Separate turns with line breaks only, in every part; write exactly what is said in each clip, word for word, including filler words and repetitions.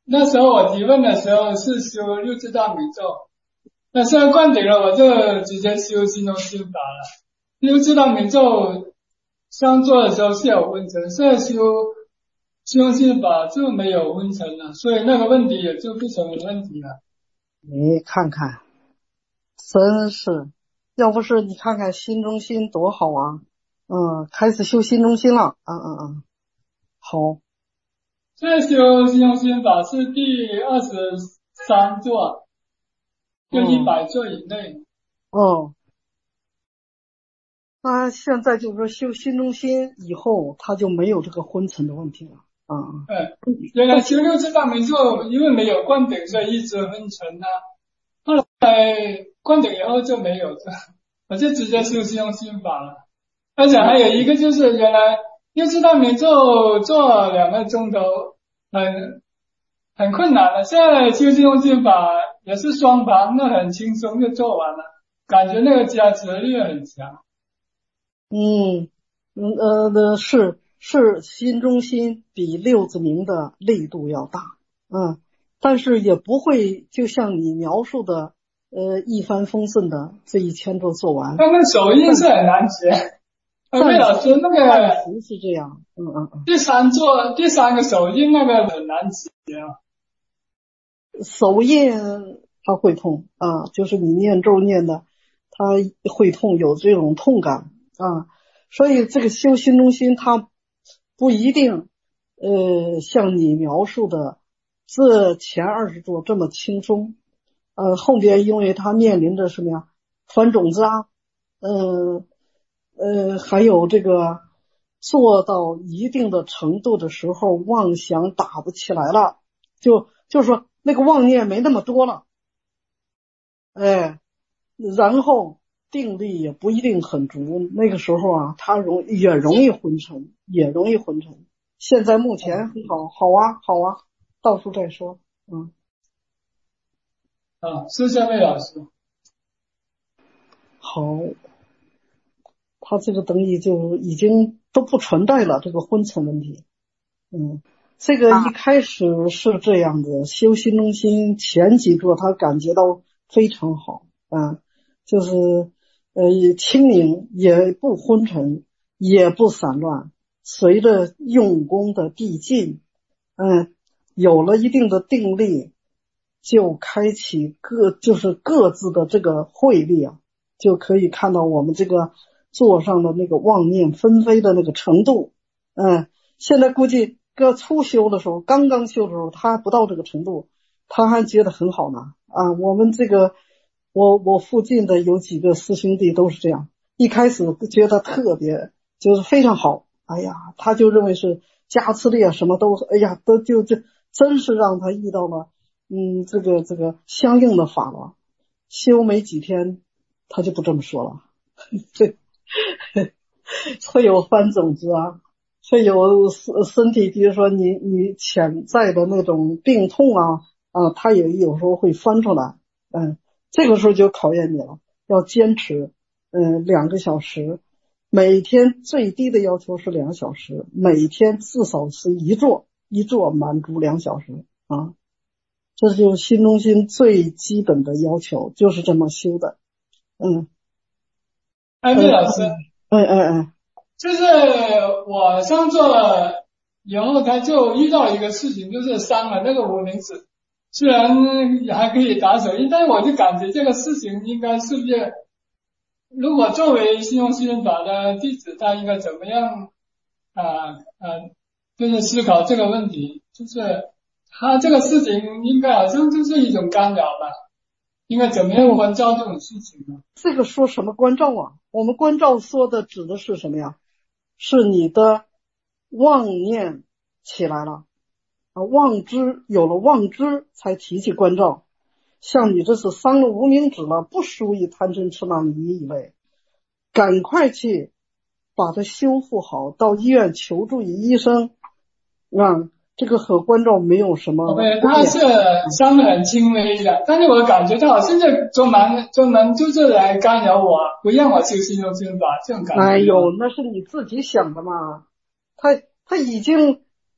那时候我提问的时候是修六字大明咒，那现在灌顶了，我就直接修心中心法了。六字大明咒上座的时候是有昏沉，现在修心中心法就没有昏沉了，所以那个问题也就不成为问题了。
你看看，真是，要不是你看看心中心多好啊！嗯，开始修心中心了，嗯嗯嗯，好。
现在修心中心法是第二十三座，就一百座以内。
哦，那现在就是说修心中心以后，他就没有这个昏沉的问题了啊。
嗯，原来修六字大明咒，因为没有灌顶，所以一直昏沉啊。后来灌顶以后就没有，我就直接修心中心法了。而且还有一个就是原来六字大明咒做两个钟头很很困难的，现在修心中心法也是双旁，那很轻松就做完了，感觉那个加持力很强。
嗯嗯呃的是是心中心比六字明的力度要大，嗯，但是也不会就像你描述的呃一帆风顺的这一千座做完。
他们手印是很难学。魏老师，那个
是这样，嗯嗯嗯。
第三座第三个手印那个很难学啊。
手印它会痛啊，就是你念咒念的，它会痛，有这种痛感啊。所以这个修心中心，它不一定呃像你描述的这前二十座这么轻松，呃后边因为它面临着什么呀，传种子啊，呃呃还有这个做到一定的程度的时候，妄想打不起来了，就就是说那个妄念没那么多了，哎，然后定力也不一定很足，那个时候啊，他容也容易昏沉，也容易昏沉。现在目前很好，好啊，好啊，到时候再说，嗯。
啊，谢谢魏老师。
好，他这个等于就已经都不存在了这个昏沉问题，嗯。这个一开始是这样的，修心中心前几座他感觉到非常好啊，就是呃轻盈，也不昏沉，也不散乱。随着用功的递进，嗯，有了一定的定力，就开启各就是各自的这个慧力啊，就可以看到我们这个座上的那个妄念纷飞的那个程度。嗯，现在估计个初修的时候，刚刚修的时候，他不到这个程度，他还觉得很好呢。啊，我们这个我我附近的有几个师兄弟都是这样，一开始觉得特别就是非常好，哎呀，他就认为是加持力啊，什么都哎呀都就就真是让他遇到了嗯这个这个相应的法了，修没几天他就不这么说了，对，会有翻种子啊。会有身体，比如说你你潜在的那种病痛啊啊，它也有时候会翻出来，嗯，这个时候就考验你了，要坚持，嗯，两个小时，每天最低的要求是两小时，每天至少是一座，一座满足两小时啊，这就是心中心最基本的要求，就是这么修的，嗯。
哎，魏老师，
哎哎哎。
就是我上座了以后，他就遇到一个事情，就是伤了那个无名指，虽然还可以打手印，但是我就感觉这个事情应该是不是，如果作为信用信任法的弟子，他应该怎么样啊啊，就是思考这个问题，就是他这个事情应该好像就是一种干扰吧，应该怎么样关照这种事情呢？
这个说什么关照啊？我们关照说的指的是什么呀？是你的妄念起来了啊，妄知有了妄知才提起关照。像你这是伤了无名指了，不属于贪嗔痴慢疑一类，赶快去把它修复好，到医院求助于医生，让这个和关照没有什么。
对，他是伤得很轻微的，但是我感觉他好像是专门专门就是来干扰我，不让我修心中心法，这种感觉。
哎呦，那是你自己想的嘛，他他已经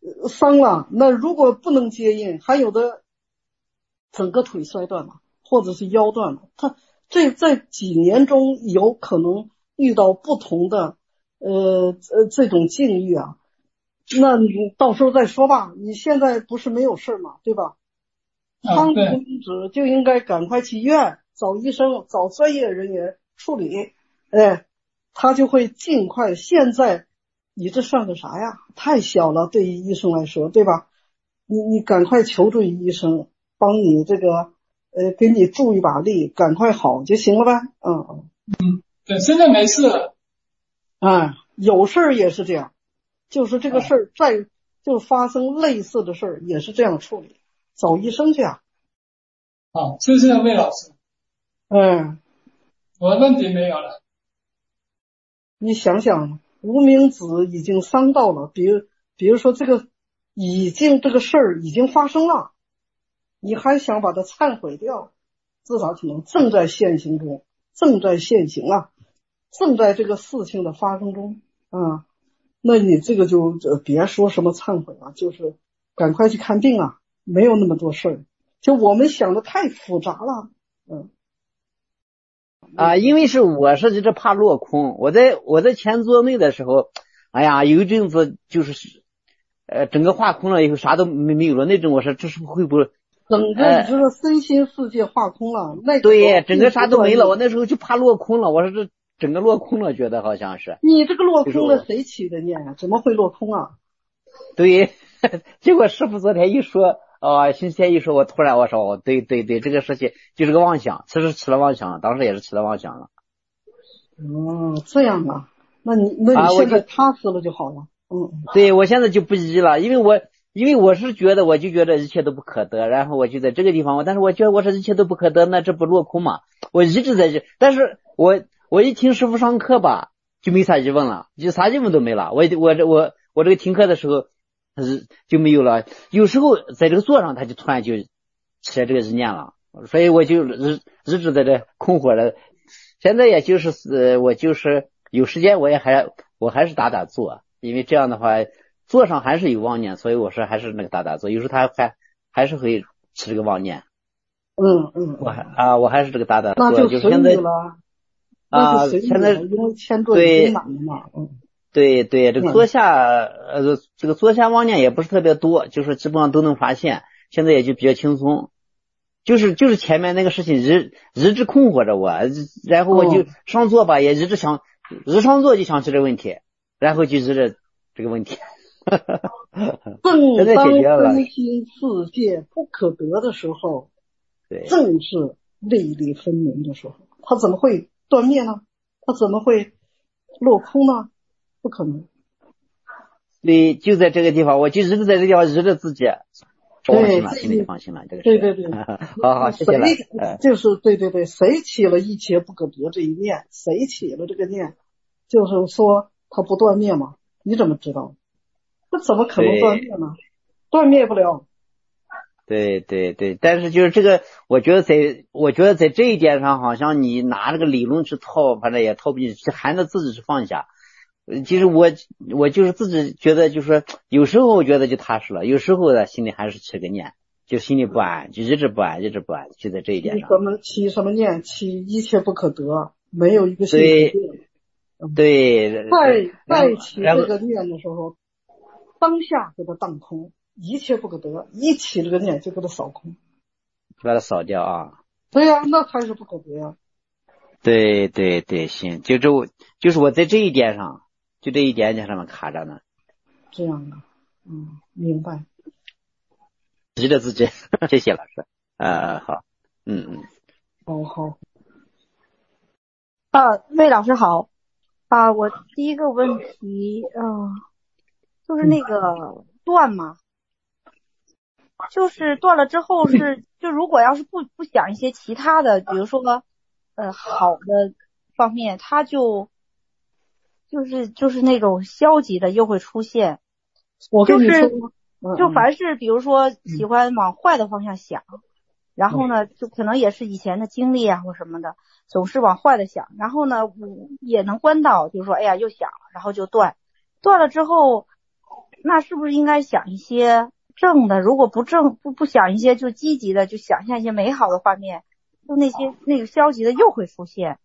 伤了，那如果不能接应，还有的整个腿摔断了，或者是腰断了，他这在几年中有可能遇到不同的呃呃这种境遇啊。那你到时候再说吧，你现在不是没有事嘛，对吧？当局者就应该赶快去医院找医生，找专业人员处理，哎，他就会尽快。现在你这算个啥呀？太小了，对于医生来说，对吧？你你赶快求助医生，帮你这个呃给你助一把力，赶快好就行了呗。嗯
嗯，对，现在没事了。
哎，有事儿也是这样。就是这个事儿，再就发生类似的事儿，也是这样处理，找医生去啊。
好，谢谢魏老师。
嗯，
我的问题没有了。
你想想，无名指已经伤到了，比如比如说这个已经这个事儿已经发生了，你还想把它忏悔掉，至少可能正在现行中，正在现行啊，正在这个事情的发生中啊。那你这个就别说什么忏悔了，就是赶快去看病啊，没有那么多事儿，就我们想的太复杂了。嗯
啊，因为是我是这怕落空，我在我在前座内的时候，哎呀，有一阵子就是呃整个化空了以后啥都没没有了，那阵我说这是不会不会
整个你这个身心世界化空了，那个
对，整个啥都没了，我那时候就怕落空了，我说这整个落空了，觉得好像是。
你这个落空了，谁起的念啊？怎么会落空啊？
对，结果师傅昨天一说，哦，星期天一说，我突然我说，哦，对对对，这个事情就是个妄想，其实起了妄想了，当时也是起了妄想了。
哦，这样啊，那你那你现在踏实了就好了。嗯，
对，我现在就不急了，因为我因为我是觉得，我就觉得一切都不可得，然后我就在这个地方，但是我觉得我说一切都不可得，那这不落空嘛？我一直在这，但是我我一听师傅上课吧，就没啥疑问了，就啥疑问都没了。我我这我我这个听课的时候，是就没有了。有时候在这个座上，他就突然就起来这个意念了，所以我就日日直在这困惑着。现在也就是呃，我就是有时间，我也还我还是打打坐，因为这样的话。座上还是有妄念，所以我说还是那个打打坐，有时候他还还是会起这个妄念。
嗯嗯，
我还啊，我还是这个打打坐，
那就
就是现在
了
啊，现在
因为千座已经满了嘛。嗯，
对对，这个坐下呃，这个坐下妄念也不是特别多，就是基本上都能发现，现在也就比较轻松。就是就是前面那个事情一一直困惑着我，然后我就上座吧，也一直想一上座就想起这个问题，然后就一直这个问题。
正当身心世界不可得的时候，
对，
正是类类分明的时候，它怎么会断灭呢？它怎么会落空呢？不可能。
对，就在这个地方，我就一直在这个地方，一直自己放心了，心里就放心了。这个
对对对，
好好，谢谢了。
就是对对对，谁起了一切不可得这一念，谁起了这个念，就是说它不断灭嘛？你怎么知道？这怎么可能断灭呢？断灭不了。
对对对，但是就是这个，我觉得在，我觉得在这一点上，好像你拿这个理论去套，反正也套不进去，还得自己去放下。其实我我就是自己觉得，就是有时候我觉得就踏实了，有时候呢心里还是起个念，就心里不安，就一直不安，一直不安，就在这一点上。
什么起什么念？起一切不可得，没有一个心
对对，
在在起这个念的时候，当下给它荡空，一切不可得，一起这个念就给它扫空，
把它扫掉啊。
对呀、啊，那才是不可得呀、啊。
对对对，行，就这我就是我在这一点上，就这一点点上面卡着呢。
这样的，嗯，明白。
记得自己，谢谢老师。啊，好，嗯嗯，
好好。
啊，魏老师好。啊，我第一个问题，嗯、呃，就是那个断嘛，就是断了之后是，就如果要是不不想一些其他的，比如说呃好的方面，它就就是就是那种消极的又会出现。
我跟你说，
就是就凡是比如说喜欢往坏的方向想，嗯、然后呢，就可能也是以前的经历啊或什么的。总是往坏的想，然后呢，也能关到，就是说，哎呀，又想了，然后就断，断了之后， 那是不是应该想一些正的？如果不正不不想一些就积极的，就想象一些美好的画面，就那些那个消极的又会出现。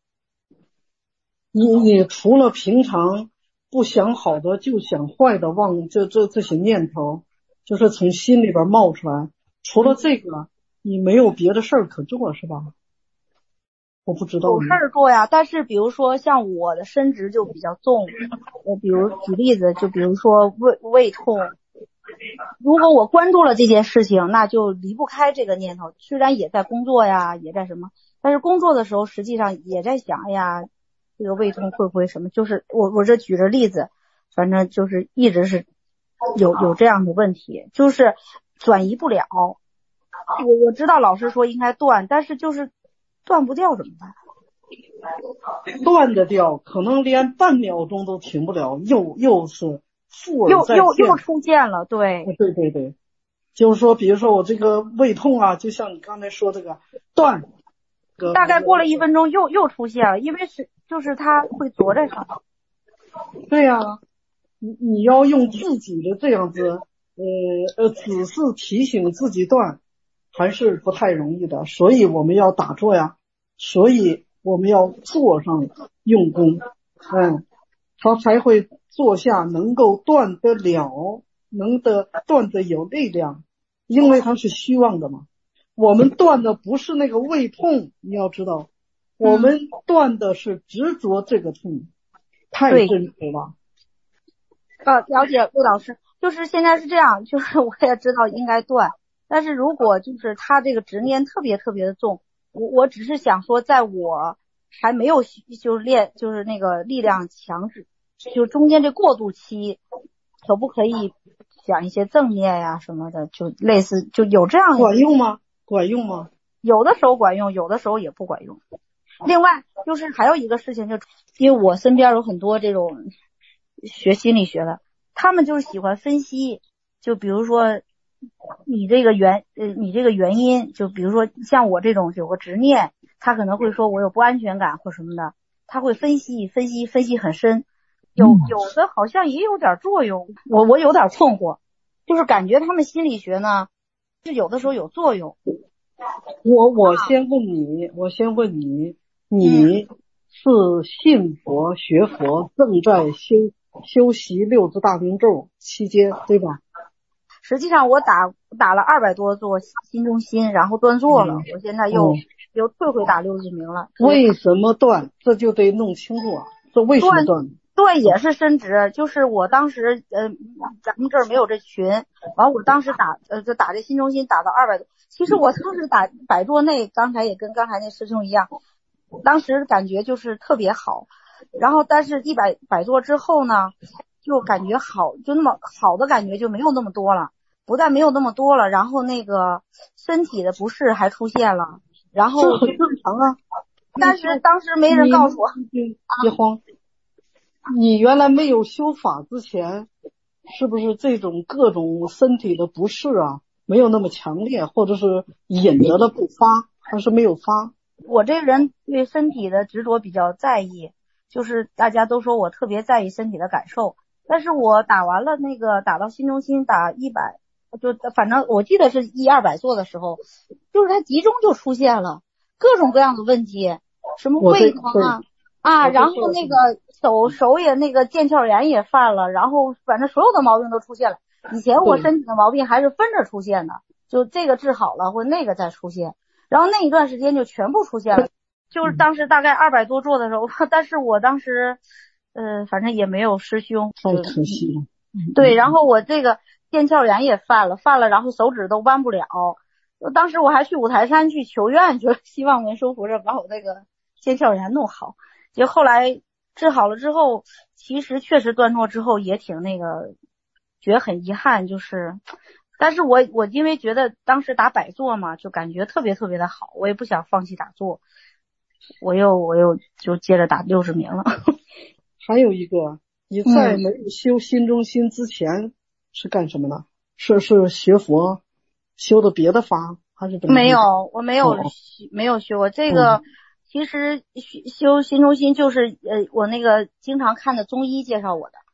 你你除了平常不想好的就想坏的忘这这这些念头，就是从心里边冒出来，除了这个你没有别的事儿可做是吧？我不知道。
有事儿做呀，但是比如说像我的身职就比较重，我比如举例子，就比如说胃胃痛，如果我关注了这件事情，那就离不开这个念头。虽然也在工作呀，也在什么，但是工作的时候实际上也在想，哎呀，这个胃痛会不会什么？就是我我这举着例子，反正就是一直是有有这样的问题，就是转移不了。我我知道老师说应该断，但是就是断不掉怎么办？
断得掉，可能连半秒钟都停不了，又又是复而
又
再现，
又又出现了，对，
对对对，就是说，比如说我这个胃痛啊，就像你刚才说这个断，
大概过了一分钟又又出现了，因为是就是它会着在上面。
对呀、啊，你你要用自己的这样子，呃呃，只是提醒自己断，还是不太容易的，所以我们要打坐呀，所以我们要坐上用功，嗯，他才会坐下能够断得了，能得断得有力量，因为它是虚妄的嘛。我们断的不是那个胃痛，你要知道，我们断的是执着这个痛，太真实了。
呃，了解，陆老师，就是现在是这样，就是我也知道应该断，但是如果就是他这个执念特别特别的重，我我只是想说，在我还没有就是练就是那个力量强制，就中间这过渡期，可不可以想一些正念呀什么的，就类似就有这样
管用吗？管用吗？
有的时候管用，有的时候也不管用。另外就是还有一个事情，就因为我身边有很多这种学心理学的，他们就是喜欢分析，就比如说你这个原呃你这个原因，就比如说像我这种有个执念，他可能会说我有不安全感或什么的，他会分析分析分析很深，有有的好像也有点作用，我我有点困惑，就是感觉他们心理学呢是有的时候有作用。
我我先问你，我先问你，你是信佛学佛，正在修修习六字大明咒期间，对吧？
实际上我打打了二百多座心中心，然后断座了，嗯、我现在又、嗯、又退回打六字明了。
为什么断？这就得弄清楚啊，这为什么断？
断也是伸直，就是我当时呃，咱们这儿没有这群，完我当时打呃就打这心中心打到二百多，其实我当时打百座内，刚才也跟刚才那师兄一样，当时感觉就是特别好，然后但是一百百座之后呢，就感觉好，就那么好的感觉就没有那么多了，不但没有那么多了，然后那个身体的不适还出现了，然后
这很正常啊，
但是当时没人告诉我，
别慌。你原来没有修法之前，是不是这种各种身体的不适啊，没有那么强烈，或者是隐着的不发，还是没有发？
我这人对身体的执着比较在意，就是大家都说我特别在意身体的感受，但是我打完了那个打到心中心打一百，就反正我记得是一二百座的时候，就是它集中就出现了各种各样的问题，什么胃疼啊。啊，然后那个手手也那个腱鞘炎也犯了，然后反正所有的毛病都出现了。以前我身体的毛病还是分着出现的，就这个治好了或那个再出现，然后那一段时间就全部出现了。就是当时大概二百多座的时候，但是我当时呃反正也没有师兄，
太可惜了。
对，然后我这个腱鞘炎也犯了，犯了，然后手指都弯不了。当时我还去五台山去求愿，就希望文殊菩萨把我那个腱鞘炎弄好。就后来治好了之后，其实确实断座之后也挺那个，觉得很遗憾，就是，但是我我因为觉得当时打百座嘛，就感觉特别特别的好，我也不想放弃打坐，我又我又就接着打六十名了。
还有一个，你在没有修心中心之前是干什么的？是是学佛，修的别的法还是怎么？
没有，我没有、哦、没有学过这个。嗯其实修心中心就是呃我那个经常看的中医介绍我的，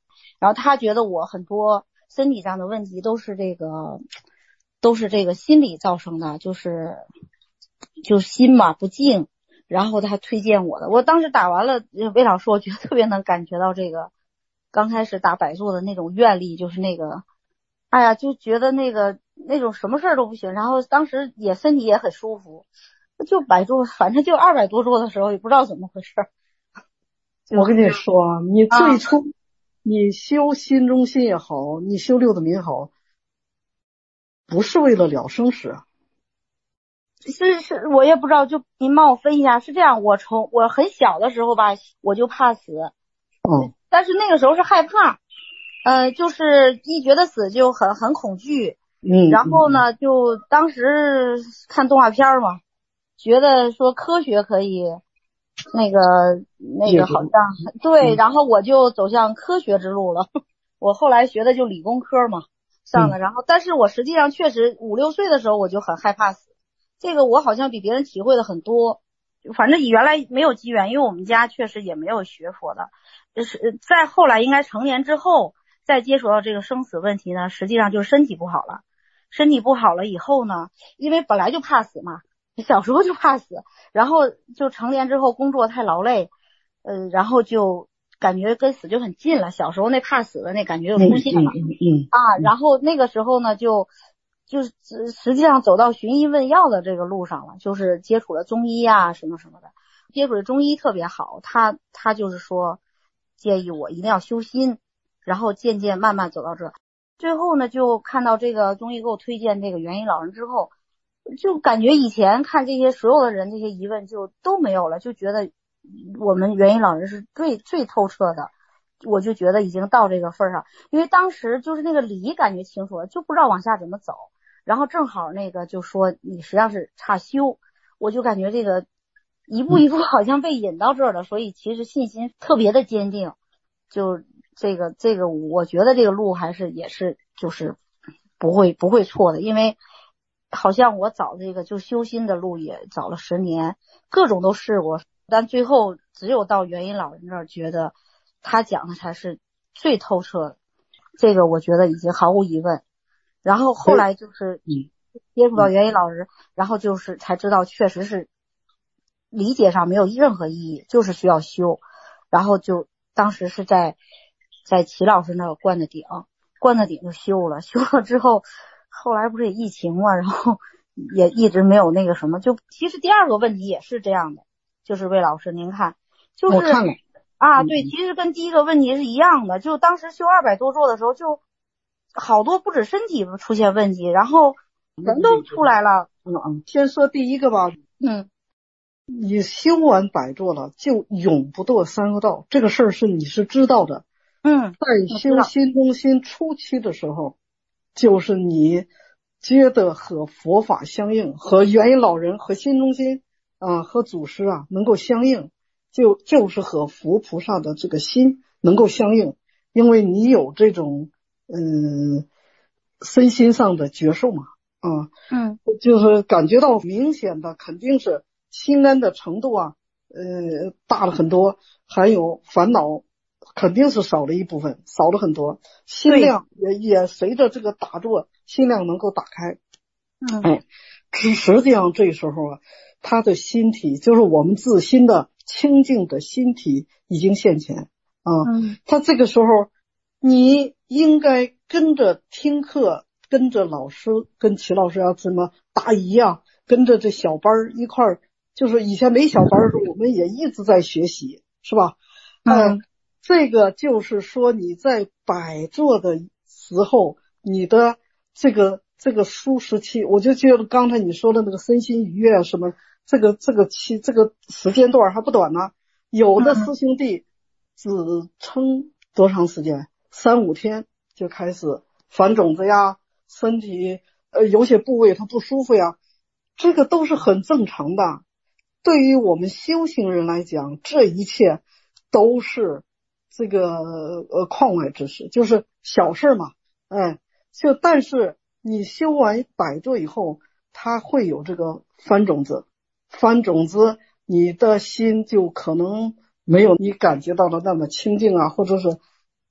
然后他觉得我很多身体上的问题都是这个都是这个心理造成的，就是就心嘛不静，然后他推荐我的。我当时打完了魏老师，我觉得特别能感觉到这个刚开始打百座的那种愿力，就是那个哎呀就觉得那个那种什么事儿都不行，然后当时也身体也很舒服，就百座反正就二百多座的时候也不知道怎么回事。
我跟你说，你最初、啊、你修心中心也好，你修六字明也好，不是为了了生死。
是是，我也不知道，就您帮我分析一下。是这样，我从我很小的时候吧，我就怕死，
嗯，
但是那个时候是害怕，呃，就是一觉得死就很很恐惧，
嗯，
然后呢，就当时看动画片嘛，觉得说科学可以，那个那个好像对，然后我就走向科学之路了。我后来学的就理工科嘛，上的，然后但是我实际上确实五六岁的时候我就很害怕死。这个我好像比别人体会的很多，反正原来没有机缘，因为我们家确实也没有学佛的。就是在后来应该成年之后再接触到这个生死问题呢，实际上就是身体不好了。身体不好了以后呢，因为本来就怕死嘛，小时候就怕死，然后就成年之后工作太劳累，呃，然后就感觉跟死就很近了。小时候那怕死的那感觉就出现了，
嗯嗯嗯
啊，然后那个时候呢就。就是实际上走到寻医问药的这个路上了，就是接触了中医啊什么什么的，接触了中医特别好，他他就是说建议我一定要修心，然后渐渐慢慢走到这，最后呢就看到这个中医给我推荐这个元婴老人之后，就感觉以前看这些所有的人这些疑问就都没有了，就觉得我们元婴老人是最最透彻的。我就觉得已经到这个份上，因为当时就是那个理感觉清楚了，就不知道往下怎么走，然后正好那个就说你实际上是差修，我就感觉这个一步一步好像被引到这儿了，所以其实信心特别的坚定，就这个这个我觉得这个路还是也是就是不会不会错的，因为好像我找这个就修心的路也找了十年，各种都试过，但最后只有到元婴老人这儿觉得他讲的才是最透彻的，这个我觉得已经毫无疑问。然后后来就是接触到元婴老人，然后就是才知道确实是理解上没有任何意义，就是需要修。然后就当时是在在齐老师那儿灌的顶，灌的顶就修了，修了之后，后来不是也疫情嘛，然后也一直没有那个什么。就其实第二个问题也是这样的，就是魏老师您看，就是
我看了。
啊，对，其实跟第一个问题是一样的，就当时修二百多座的时候，就好多不止身体出现问题，然后人都出来了。
嗯嗯，先说第一个吧。
嗯，
你修完百座了，就永不堕三恶道，这个事儿是你是知道的。
嗯，
在修心中心初期的时候，就是你觉得和佛法相应，和元婴老人和心中心啊、呃、和祖师啊能够相应。就就是和佛菩萨的这个心能够相应，因为你有这种嗯身心上的觉受嘛，啊，
嗯，
就是感觉到明显的肯定是心安的程度啊，呃大了很多，还有烦恼肯定是少了一部分，少了很多，心量也也随着这个打坐，心量能够打开，
嗯，
哎，实际上这时候啊，他的心体就是我们自心的清净的心体已经现前啊，
嗯，
他这个时候你应该跟着听课，跟着老师，跟齐老师啊，什么答疑啊，跟着这小班一块儿，就是以前没小班的时候，我们也一直在学习，是吧？
嗯、
呃，这个就是说你在摆坐的时候，你的这个这个舒适期，我就觉得刚才你说的那个身心愉悦什么。这个这个期这个时间段还不短呢，有的师兄弟只撑多长时间？三五天就开始反种子呀，身体呃有些部位它不舒服呀，这个都是很正常的。对于我们修行人来讲，这一切都是这个呃框外之事，就是小事嘛，哎，就但是你修完百座以后，它会有这个翻种子。翻种子，你的心就可能没有你感觉到的那么清净啊，或者是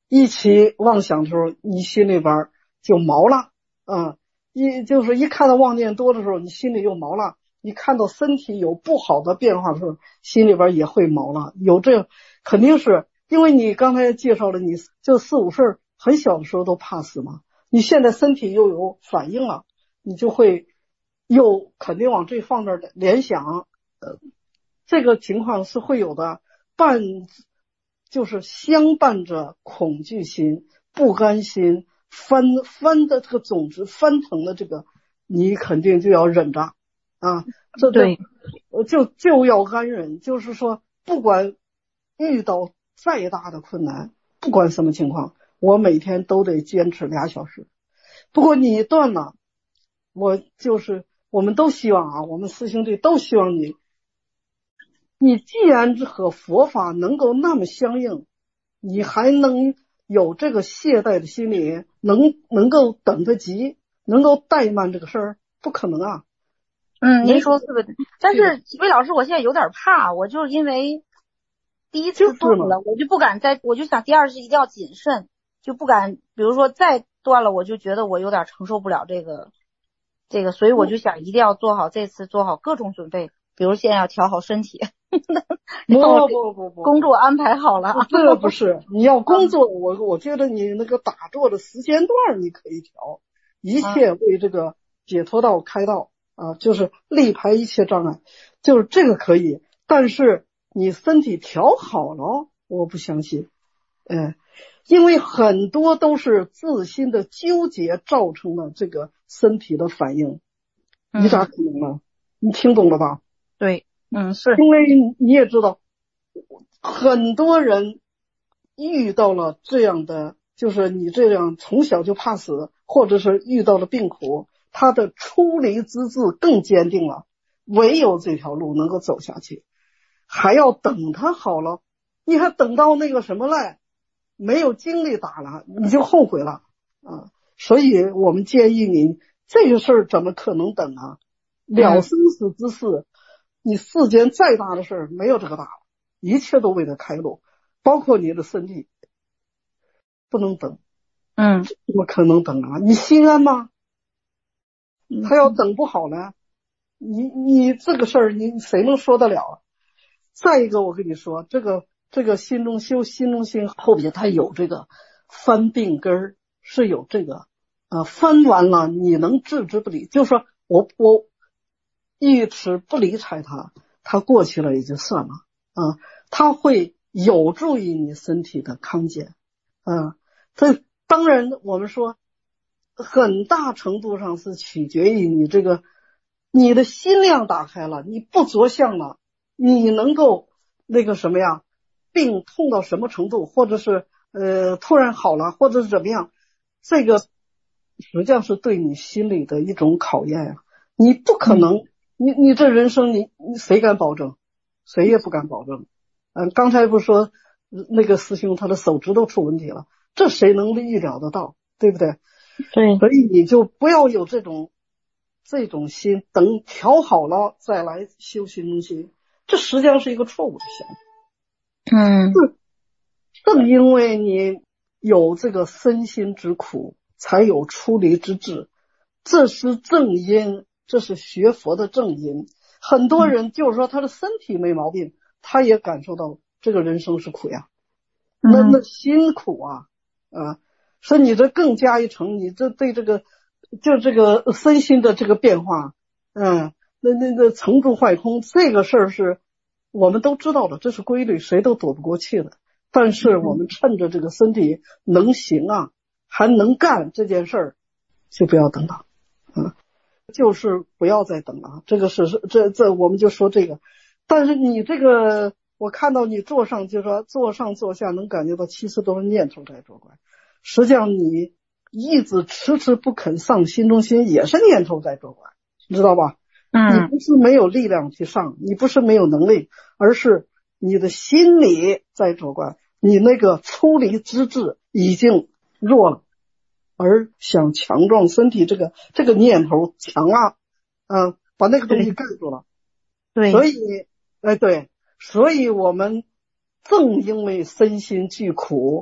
一起妄想的时候，你心里边就毛了啊、嗯！一就是一看到妄念多的时候，你心里又毛了；你看到身体有不好的变化的时候，心里边也会毛了。有这肯定是因为你刚才介绍了，你就四五岁很小的时候都怕死嘛，你现在身体又有反应了，你就会又肯定往这方面联想。呃，这个情况是会有的，伴就是相伴着恐惧心、不甘心、翻翻的这个种子翻腾的这个，你肯定就要忍着啊。这
对，
就就要安忍，就是说，不管遇到再大的困难，不管什么情况，我每天都得坚持俩小时。不过你断了，我就是我们都希望啊，我们师兄弟都希望你。你既然和佛法能够那么相应，你还能有这个懈怠的心理，能能够等得及，能够怠慢这个事儿，不可能啊。
嗯，您说对不对？但是魏老师，我现在有点怕，我就是因为第一次断了，我就不敢再，我就想第二次一定要谨慎，就不敢，比如说再断了，我就觉得我有点承受不了这个这个，所以我就想一定要做好这次做好各种准备。比如现在要调好身体，
不不不不，
工作安排好了。
这不是你要工作，我我觉得你那个打坐的时间段你可以调，一切为这个解脱道开道啊，就是力排一切障碍，就是这个可以。但是你身体调好了，我不相信，哎，因为很多都是自心的纠结造成了这个身体的反应，你咋可能呢？你听懂了吧？
对，嗯，是
因为你也知道，很多人遇到了这样的，就是你这样从小就怕死，或者是遇到了病苦，他的出离之志更坚定了，唯有这条路能够走下去，还要等他好了，你还等到那个什么来，没有精力打了，你就后悔了啊！所以我们建议你，这个事儿怎么可能等啊？了生死之事。你世间再大的事儿没有这个大了，一切都为了开路，包括你的身体，不能等。
嗯，
怎么可能等啊？你心安吗？他要等不好呢，你你这个事儿你谁能说得了啊？再一个，我跟你说，这个这个心中修心中心后边它有这个翻病根儿，是有这个呃翻完了你能置之不理，就是说我我。一直不理睬他，他过去了也就算了啊，他会有助于你身体的康健啊。这当然我们说很大程度上是取决于你这个你的心量打开了，你不着相了，你能够那个什么呀，病痛到什么程度，或者是呃突然好了，或者是怎么样，这个实际上是对你心理的一种考验呀、啊。你不可能。嗯你你这人生你你谁敢保证？谁也不敢保证。嗯，刚才不是说那个师兄他的手指头出问题了，这谁能预料得到？对不对？
对。
所以你就不要有这种这种心，等调好了再来修心中心，这实际上是一个错误的想法。
嗯，
正因为你有这个身心之苦，才有出离之志，这是正因。这是学佛的正因，很多人就是说他的身体没毛病，他也感受到这个人生是苦呀，那那辛苦啊啊，所以你这更加一层，你这对这个就这个身心的这个变化，嗯，那那那成住坏空这个事儿是我们都知道的，这是规律，谁都躲不过去的。但是我们趁着这个身体能行啊，还能干这件事儿，就不要等到，嗯。就是不要再等了，这个是这这我们就说这个，但是你这个我看到你坐上就说坐上坐下能感觉到其实都是念头在作怪，实际上你一直迟迟不肯上心中心也是念头在作怪，你知道吧？
嗯，
你不是没有力量去上，你不是没有能力，而是你的心理在作怪，你那个出离之志已经弱了。而想强壮身体，这个这个念头强啊，嗯、呃，把那个东西盖住了。
对，
所以，哎，对，所以我们正因为身心俱苦，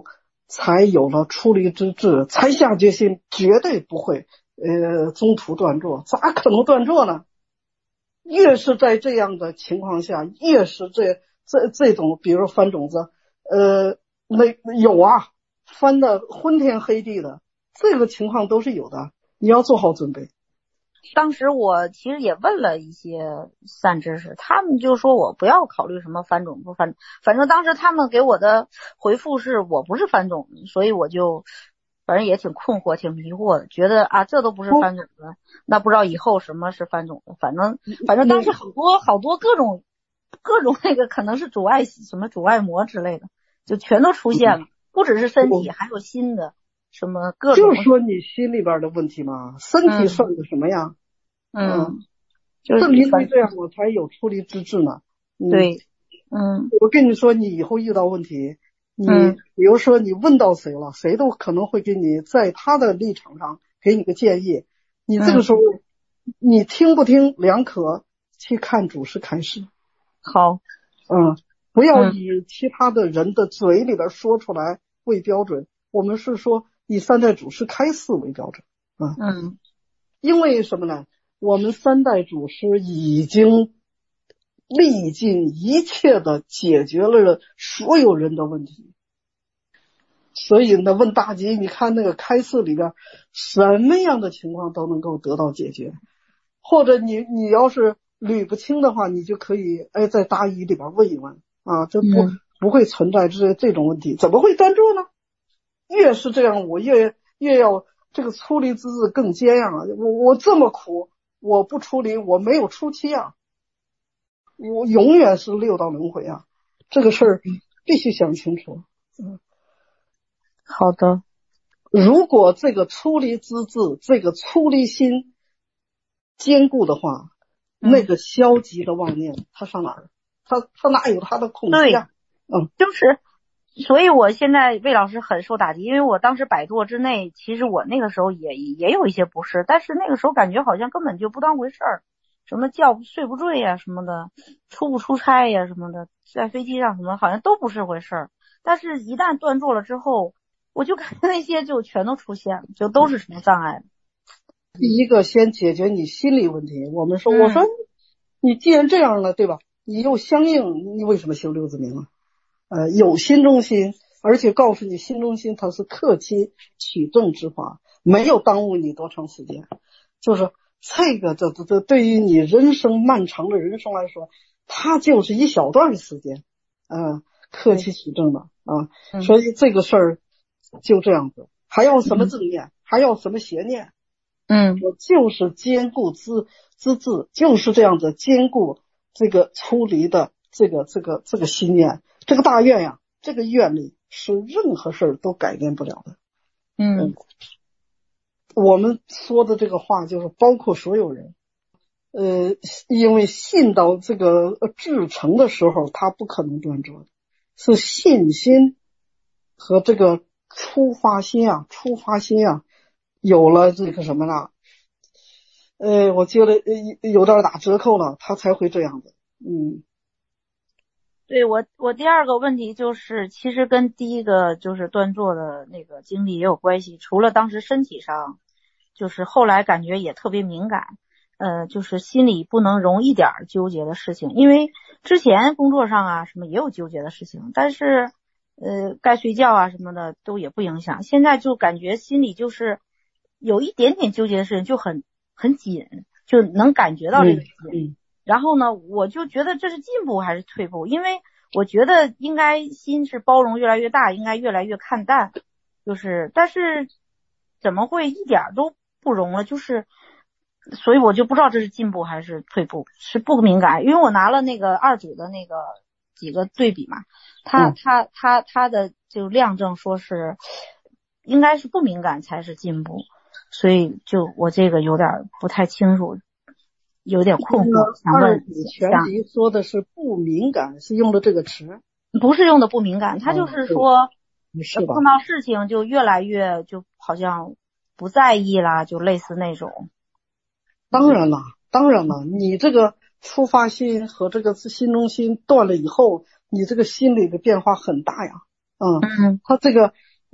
才有了出离之志，才下决心绝对不会呃中途断座。咋可能断座呢？越是在这样的情况下，越是这这这种，比如翻种子，呃，没有啊，翻的昏天黑地的，这个情况都是有的，你要做好准备。
当时我其实也问了一些散知识，他们就说我不要考虑什么翻种不翻，反正当时他们给我的回复是我不是翻种，所以我就反正也挺困惑挺迷惑的，觉得啊这都不是翻种的，那不知道以后什么是翻种的。反正反正当时好多好多各种各种那个可能是阻碍什么阻碍膜之类的，就全都出现了，不只是身体还有心的什么各种。
就说你心里边的问题嘛，身体算个什么呀？
嗯，
嗯
就是
正因为这样我才有出离之志呢。嗯、
对，嗯，
我跟你说，你以后遇到问题，你、
嗯、
比如说你问到谁了，谁都可能会给你在他的立场上给你个建议。你这个时候、嗯、你听不听两可，去看祖师开示。
好，
嗯，不要以其他的人的嘴里边说出来为标准，我们是说以三代祖师开示为标准。嗯
嗯，
因为什么呢？我们三代祖师已经历尽一切的解决了所有人的问题，所以呢，问大吉，你看那个开示里边，什么样的情况都能够得到解决。或者你你要是捋不清的话，你就可以哎在答疑里边问一问啊，这不、嗯、不会存在这这种问题。怎么会断座呢？越是这样，我越越要这个出离之志更坚硬啊！我我这么苦。我不出离，我没有出期啊，我永远是六道轮回啊，这个事儿必须想清楚。嗯，
好的。
如果这个出离之志，这个出离心坚固的话，嗯、那个消极的妄念，它上哪儿？它它哪有它的空隙啊？嗯，
就是。所以我现在魏老师很受打击，因为我当时百座之内，其实我那个时候也也有一些不适，但是那个时候感觉好像根本就不当回事儿，什么觉睡不睡呀什么的，出不出差呀什么的，在飞机上什么好像都不是回事儿。但是一旦断座了之后，我就感觉那些就全都出现了，就都是什么障碍。
第一个先解决你心理问题。我们说，嗯、我说你既然这样了，对吧？你又相应，你为什么修六字明啊？呃，有心中心，而且告诉你心中心它是克期取证之法，没有耽误你多长时间。就是这个这这对于你人生漫长的人生来说，它就是一小段时间，嗯、呃，克期取证的啊、嗯，所以这个事儿就这样子。还要什么正念？嗯、还要什么邪念？
嗯，
我就是坚固之之志，就是这样子坚固这个出离的这个这个这个心念。这个大愿呀，这个愿力是任何事儿都改变不了的。
嗯，
嗯，我们说的这个话就是包括所有人，呃，因为信到这个至诚的时候，他不可能断座的，是信心和这个出发心啊，出发心啊，有了这个什么呢？呃，我觉得有点打折扣了，他才会这样子。嗯。
对，我我第二个问题就是，其实跟第一个就是断座的那个经历也有关系。除了当时身体上，就是后来感觉也特别敏感，呃，就是心里不能容一点纠结的事情。因为之前工作上啊什么也有纠结的事情，但是呃该睡觉啊什么的都也不影响。现在就感觉心里就是有一点点纠结的事情就很很紧，就能感觉到这个紧。
嗯嗯
然后呢，我就觉得这是进步还是退步？因为我觉得应该心是包容越来越大，应该越来越看淡，就是但是怎么会一点都不容了？就是所以我就不知道这是进步还是退步，是不敏感。因为我拿了那个二组的那个几个对比嘛，他他他他的就量证说是应该是不敏感才是进步，所以就我这个有点不太清楚。有点困惑，想问。
二组全集说的是不敏感，是用的这个词？
不是用的不敏感，他就是说，
嗯、是吧？
碰到事情就越来越就好像不在意啦，就类似那种。
当然了，当然了，你这个出发心和这个心中心断了以后，你这个心理的变化很大呀。嗯，
嗯，
他这个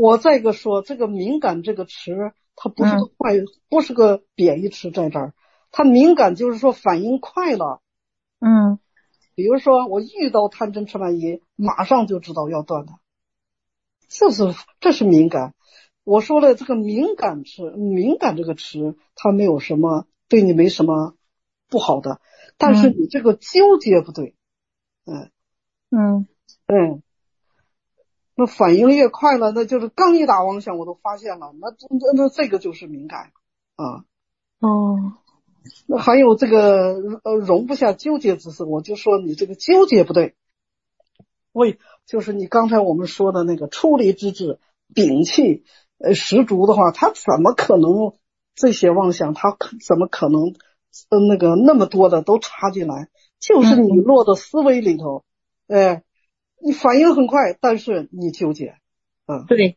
我再一个说，这个敏感这个词，它不是个坏，嗯、不是个贬义词在这儿。它敏感就是说反应快了。
嗯，
比如说我遇到贪嗔痴慢疑，马上就知道要断它，这是这是敏感。我说了，这个敏感词，敏感这个词，它没有什么对你没什么不好的，但是你这个纠结不对。嗯
嗯
嗯，那反应越快了，那就是刚一打妄想我都发现了，那那那这个就是敏感啊。
哦，
那还有这个呃容不下纠结之事，我就说你这个纠结不对。为就是你刚才我们说的那个出离之智，摒弃呃十足的话，他怎么可能这些妄想，他怎么可能呃那个那么多的都插进来？就是你落到思维里头，哎，你反应很快，但是你纠结，嗯，
对。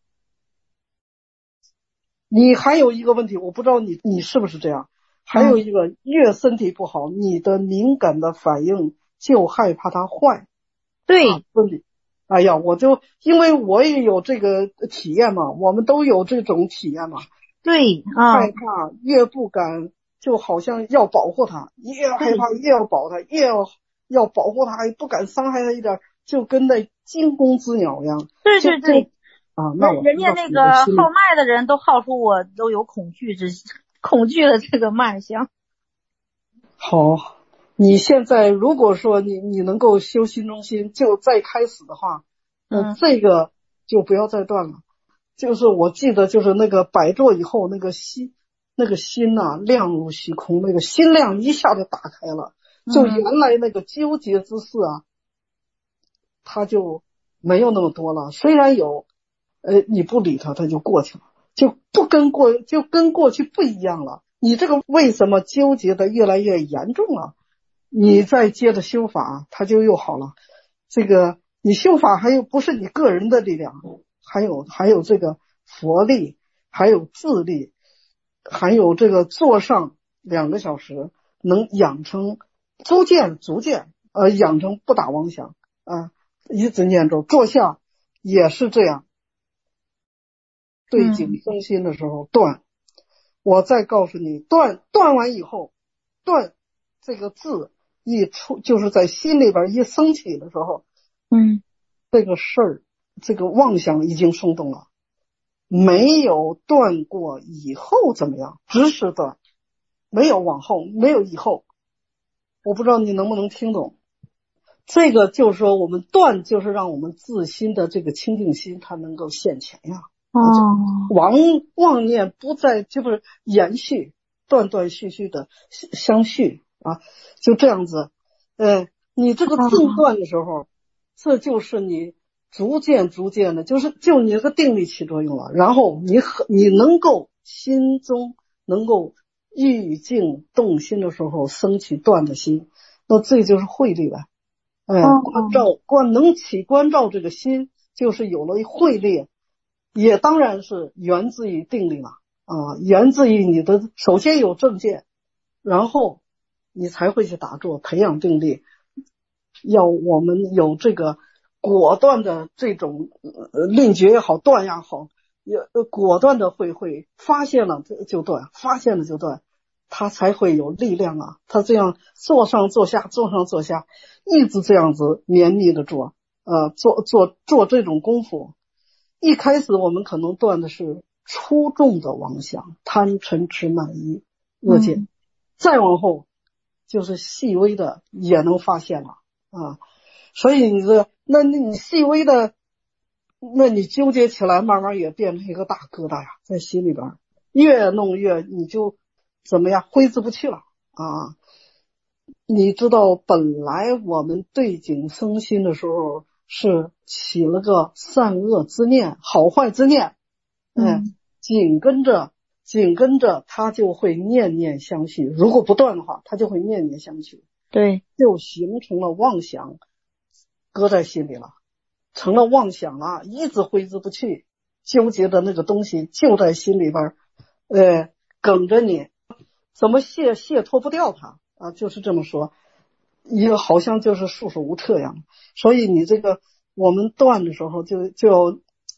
你还有一个问题，我不知道你你是不是这样，还有一个越身体不好，你的敏感的反应就害怕它坏。
对，
问题，哎呀，我就因为我也有这个体验嘛，我们都有这种体验嘛。
对啊，
害怕越不敢，就好像要保护他，越害怕越要保他，越要要保护他，不敢伤害他一点，就跟那惊弓之鸟一样。
对对对，
啊，那我
人家那个号脉的人都号出我都有恐惧之恐惧的这个脉象。
好。你现在如果说你你能够修心中心，就再开始的话，那、呃、这个就不要再断了。就是我记得就是那个摆坐以后，那个心那个心呐、啊、亮如虚空，那个心量一下就打开了，就原来那个纠结之事啊，它就没有那么多了。虽然有，呃，你不理它，它就过去了，就不跟过就跟过去不一样了。你这个为什么纠结的越来越严重了？你再接着修法，它就又好了。这个你修法还有不是你个人的力量，还有还有这个佛力，还有智力，还有这个坐上两个小时能养成逐渐逐渐呃养成不打妄想啊，一直念咒，坐下也是这样。对境生心的时候断，我再告诉你，断断完以后，断这个字一出，就是在心里边一升起的时候，
嗯，
这个事儿，这个妄想已经松动了，没有断过以后怎么样，只是断，没有往后，没有以后。我不知道你能不能听懂。这个就是说，我们断就是让我们自心的这个清净心它能够现前呀。
哦，
妄妄念不再就是延续，断断续续的相续啊，就这样子。呃，你这个定断的时候，哦、这就是你逐渐逐渐的，就是就你这个定力起作用了，然后你你能够心中能够欲静动心的时候升起断的心，那这就是慧力了。哎、呃，关照关能起关照这个心，就是有了慧力。也当然是源自于定力了啊，源自于你的首先有正见，然后你才会去打坐培养定力。要我们有这个果断的这种呃令觉也好，断也好，也果断的会会发现了就断，发现了就断，他才会有力量啊。他这样坐上坐下，坐上坐下，一直这样子绵密的做，呃，做做做这种功夫。一开始我们可能断的是粗重的妄想，贪嗔痴慢疑恶见、嗯、再往后就是细微的也能发现了啊。所以你这那你细微的，那你纠结起来慢慢也变成一个大疙瘩呀，在心里边越弄越你就怎么样挥之不去了啊。你知道本来我们对境生心的时候是起了个善恶之念，好坏之念，嗯，紧跟着紧跟着他就会念念相续，如果不断的话他就会念念相续，
对，就
形成了妄想，搁在心里了，成了妄想了，一直挥之不去，纠结的那个东西就在心里边呃，梗着你，怎么卸卸脱不掉它啊，就是这么说，一个好像就是束手无策一样。所以你这个我们断的时候就就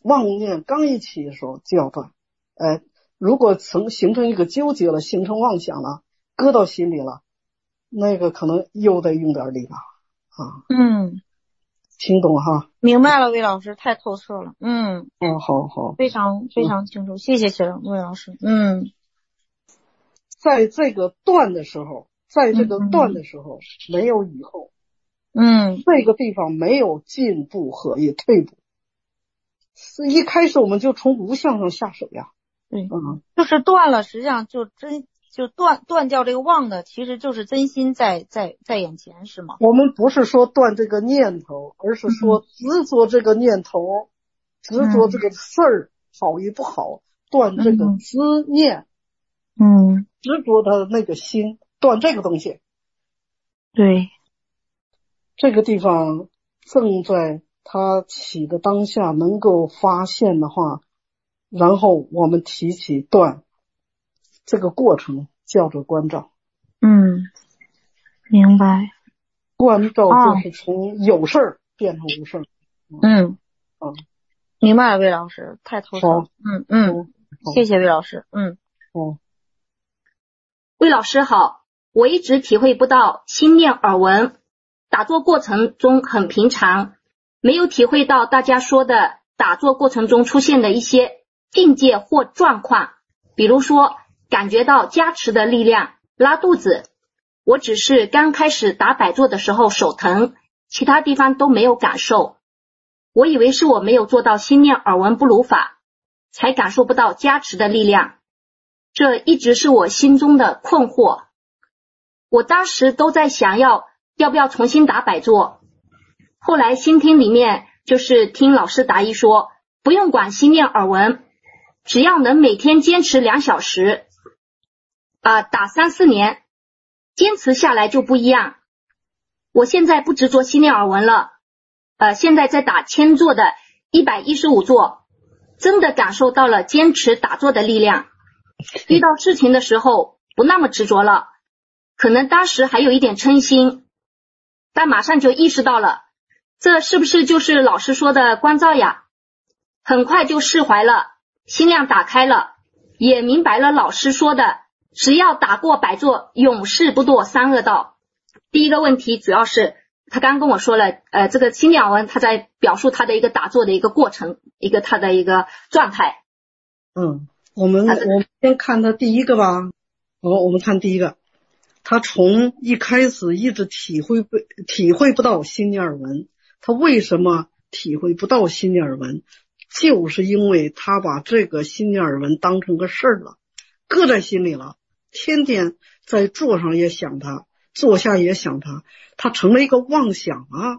妄念刚一起的时候就要断。哎，如果曾形成一个纠结了，形成妄想了，搁到心里了，那个可能又得用点力了啊。
嗯，
听懂哈？
明白了，魏老师太透彻了。嗯，
嗯，好好，
非常非常清楚，嗯、谢谢谢魏老师。嗯，
在这个断的时候，在这个断的时候、嗯、没有以后。
嗯，
这个地方没有进步和也退步，是一开始我们就从无相上下手呀。
对，
嗯，
就是断了，实际上就真就断断掉这个妄的，其实就是真心在在在眼前，是吗？
我们不是说断这个念头，而是说执着这个念头，执着这个事儿、嗯、好与不好，断这个执念，
嗯，
执着的那个心，断这个东西。
对。
这个地方正在它起的当下能够发现的话，然后我们提起断，这个过程叫做关照。
嗯，明白。
关照就是从有事儿变成无事儿。
嗯
嗯，
明白了，魏老师太透彻了。嗯嗯，谢谢魏老师。嗯
哦，
魏老师好，我一直体会不到心念耳闻。打坐过程中很平常，没有体会到大家说的打坐过程中出现的一些境界或状况，比如说感觉到加持的力量、拉肚子。我只是刚开始打摆坐的时候手疼，其他地方都没有感受。我以为是我没有做到心念耳闻不如法，才感受不到加持的力量，这一直是我心中的困惑。我当时都在想要要不要重新打摆坐，后来心听里面就是听老师答疑说，不用管心念耳闻，只要能每天坚持两小时，啊、呃，打三四年，坚持下来就不一样。我现在不执着心念耳闻了，呃，现在在打千坐的一百一十五坐，真的感受到了坚持打坐的力量。遇到事情的时候不那么执着了，可能当时还有一点嗔心。但马上就意识到了，这是不是就是老师说的关照呀？很快就释怀了，心量打开了，也明白了老师说的，只要打过摆坐，永世不堕三恶道。第一个问题主要是他刚跟我说了，呃，这个心念耳闻他在表述他的一个打坐的一个过程，一个他的一个状态。
嗯，我们我们先看他第一个吧。好，我们看第一个。他从一开始一直体会不体会不到心念耳闻，他为什么体会不到心念耳闻？就是因为他把这个心念耳闻当成个事儿了，搁在心里了，天天在坐上也想他，坐下也想他，他成了一个妄想啊。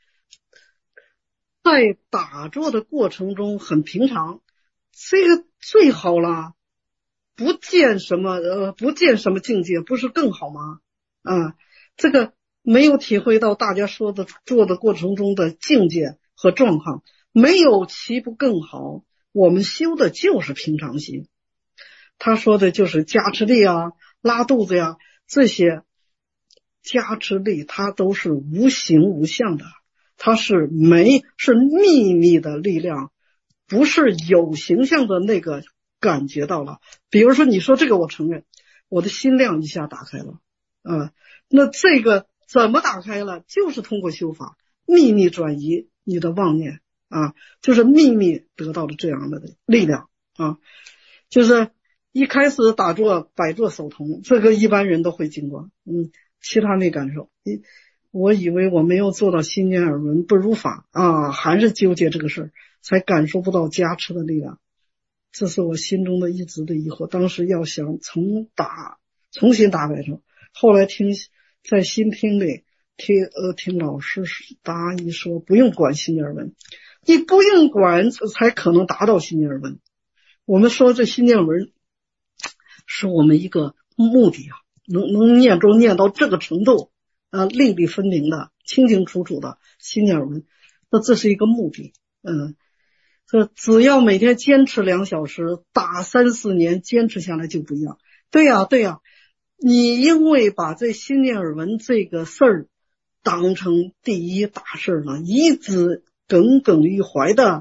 在打坐的过程中很平常，这个最好了。不见什么呃，不见什么境界，不是更好吗？啊，这个没有体会到大家说的做的过程中的境界和状况，没有其不更好。我们修的就是平常心。他说的就是加持力啊、拉肚子呀，这些加持力它都是无形无相的，它是没是秘密的力量，不是有形象的那个。感觉到了，比如说你说这个我承认，我的心量一下打开了啊，那这个怎么打开了？就是通过修法秘密转移你的妄念啊，就是秘密得到了这样的力量啊，就是一开始打坐摆坐手疼，这个一般人都会经过，嗯，其他没感受。我以为我没有做到心念耳闻不如法啊，还是纠结这个事儿，才感受不到加持的力量。这是我心中的一直的疑惑，当时要想重打重新打摆正，后来听在心听里听呃听老师答疑说不用管心念耳闻，你不用管才可能达到心念耳闻。我们说这心念耳闻是我们一个目的啊，能能念中念到这个程度啊，粒粒分明的清清楚楚的心念耳闻，那这是一个目的。嗯，这只要每天坚持两小时，打三四年，坚持下来就不一样。对呀、啊、对呀、啊，你因为把这心念耳闻这个事儿当成第一大事了，一直耿耿于怀的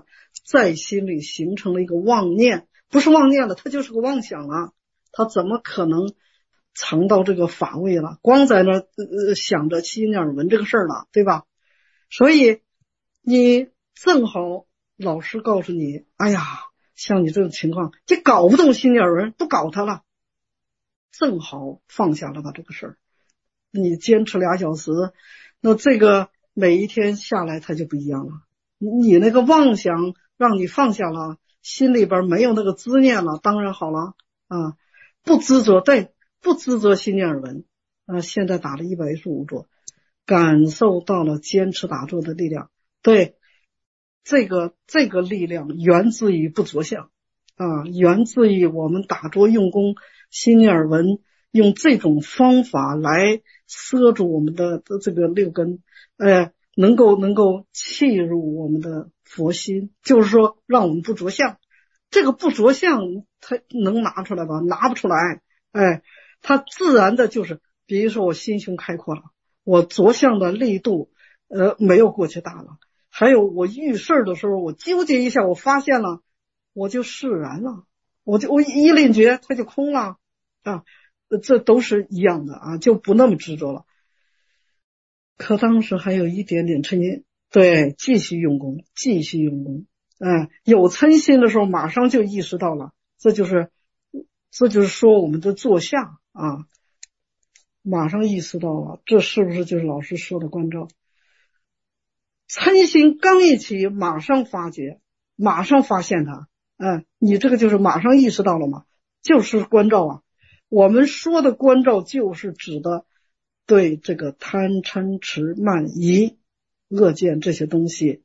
在心里形成了一个妄念，不是妄念了，它就是个妄想啊，他怎么可能尝到这个法味了？光在那呃想着心念文这个事儿了，对吧？所以你正好老师告诉你，哎呀，像你这种情况，你搞不动心念文，不搞它了，正好放下了吧这个事儿。你坚持俩小时，那这个每一天下来它就不一样了。你那个妄想让你放下了，心里边没有那个执念了，当然好了啊，不执着，对，不执着心念文啊。现在打了一百一十五坐，感受到了坚持打坐的力量。对，这个这个力量源自于不着相啊，源自于我们打坐用功心念文，用这种方法来摄住我们的这个六根，呃，能够能够契入我们的佛心，就是说让我们不着相。这个不着相，它能拿出来吧？拿不出来。哎，它自然的就是，比如说我心胸开阔了，我着相的力度，呃，没有过去大了。还有我遇事的时候，我纠结一下，我发现了，我就释然了，我就我一领觉，它就空了啊。这都是一样的啊，就不那么执着了。可当时还有一点点嗔心，对，继续用功，继续用功。哎，有嗔心的时候，马上就意识到了，这就是这就是说我们的坐下啊，马上意识到了，这是不是就是老师说的关照？嗔心刚一起，马上发觉，马上发现它。哎，你这个就是马上意识到了嘛，就是关照啊。我们说的关照就是指的对这个贪嗔痴慢疑恶见这些东西，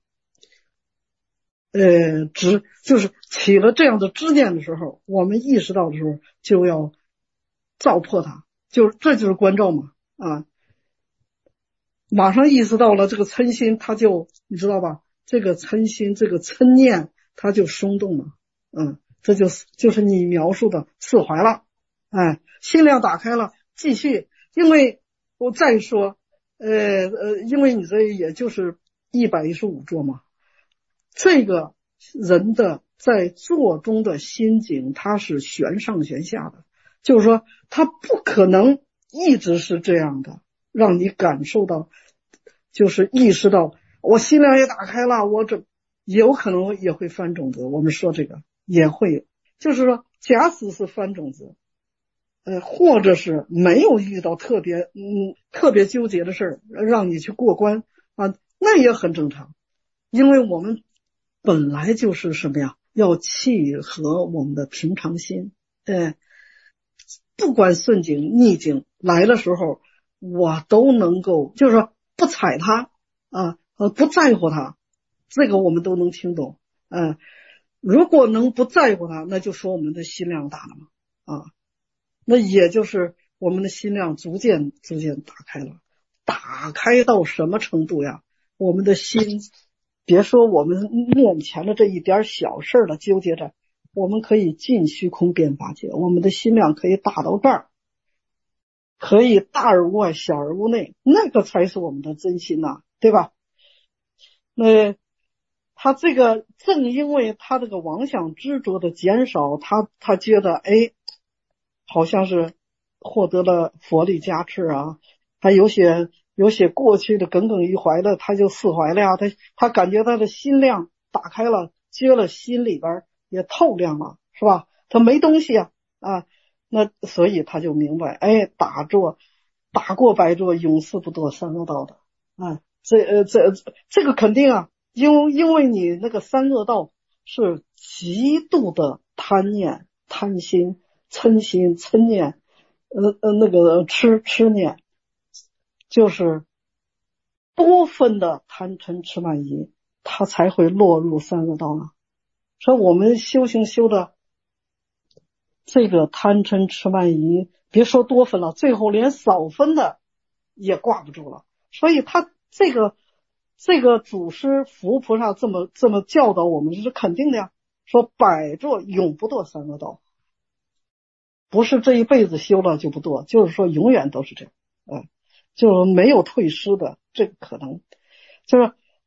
呃，执就是起了这样的执念的时候，我们意识到的时候就要照破它，就这就是关照嘛啊。马上意识到了这个嗔心，它就你知道吧？这个嗔心，这个嗔念，它就松动了，嗯，这就是就是你描述的释怀了。哎，心量打开了，继续，因为我再说，呃呃，因为你这也就是一百一十五座嘛，这个人的在坐中的心境，他是旋上旋下的，就是说他不可能一直是这样的，让你感受到，就是意识到我心量也打开了，我这有可能也会翻种子。我们说这个也会，就是说，假使是翻种子。呃，或者是没有遇到特别嗯特别纠结的事儿，让你去过关啊，那也很正常，因为我们本来就是什么呀，要契合我们的平常心，呃，不管顺境逆境来的时候，我都能够，就是说不踩它啊，呃，不在乎它，这个我们都能听懂，嗯、呃，如果能不在乎它，那就说我们的心量大了嘛，啊。那也就是我们的心量逐渐逐渐打开了，打开到什么程度呀？我们的心，别说我们面前的这一点小事了，纠结着，我们可以尽虚空遍法界，我们的心量可以大到这儿，可以大而无外，小而无内，那个才是我们的真心呐，对吧？那他这个正因为他这个妄想执着的减少，他他觉得哎。好像是获得了佛力加持啊，他有些有些过去的耿耿于怀的，他就释怀了呀，他他感觉他的心量打开了，接了心里边也透亮了，是吧？他没东西啊啊，那所以他就明白，哎，打坐打过百坐，永世不堕三恶道的啊，这呃这这个肯定啊，因因为你那个三恶道是极度的贪念、贪心。嗔心、嗔念，呃呃，那个痴痴念，就是多分的贪嗔痴慢疑，他才会落入三恶道呢。所以我们修行修的这个贪嗔痴慢疑，别说多分了，最后连少分的也挂不住了。所以他这个这个祖师佛菩萨这么这么教导我们是肯定的呀，说百坐永不堕三恶道。不是这一辈子修了就不堕，就是说永远都是这样，嗯，就没有退失的这个可能，就是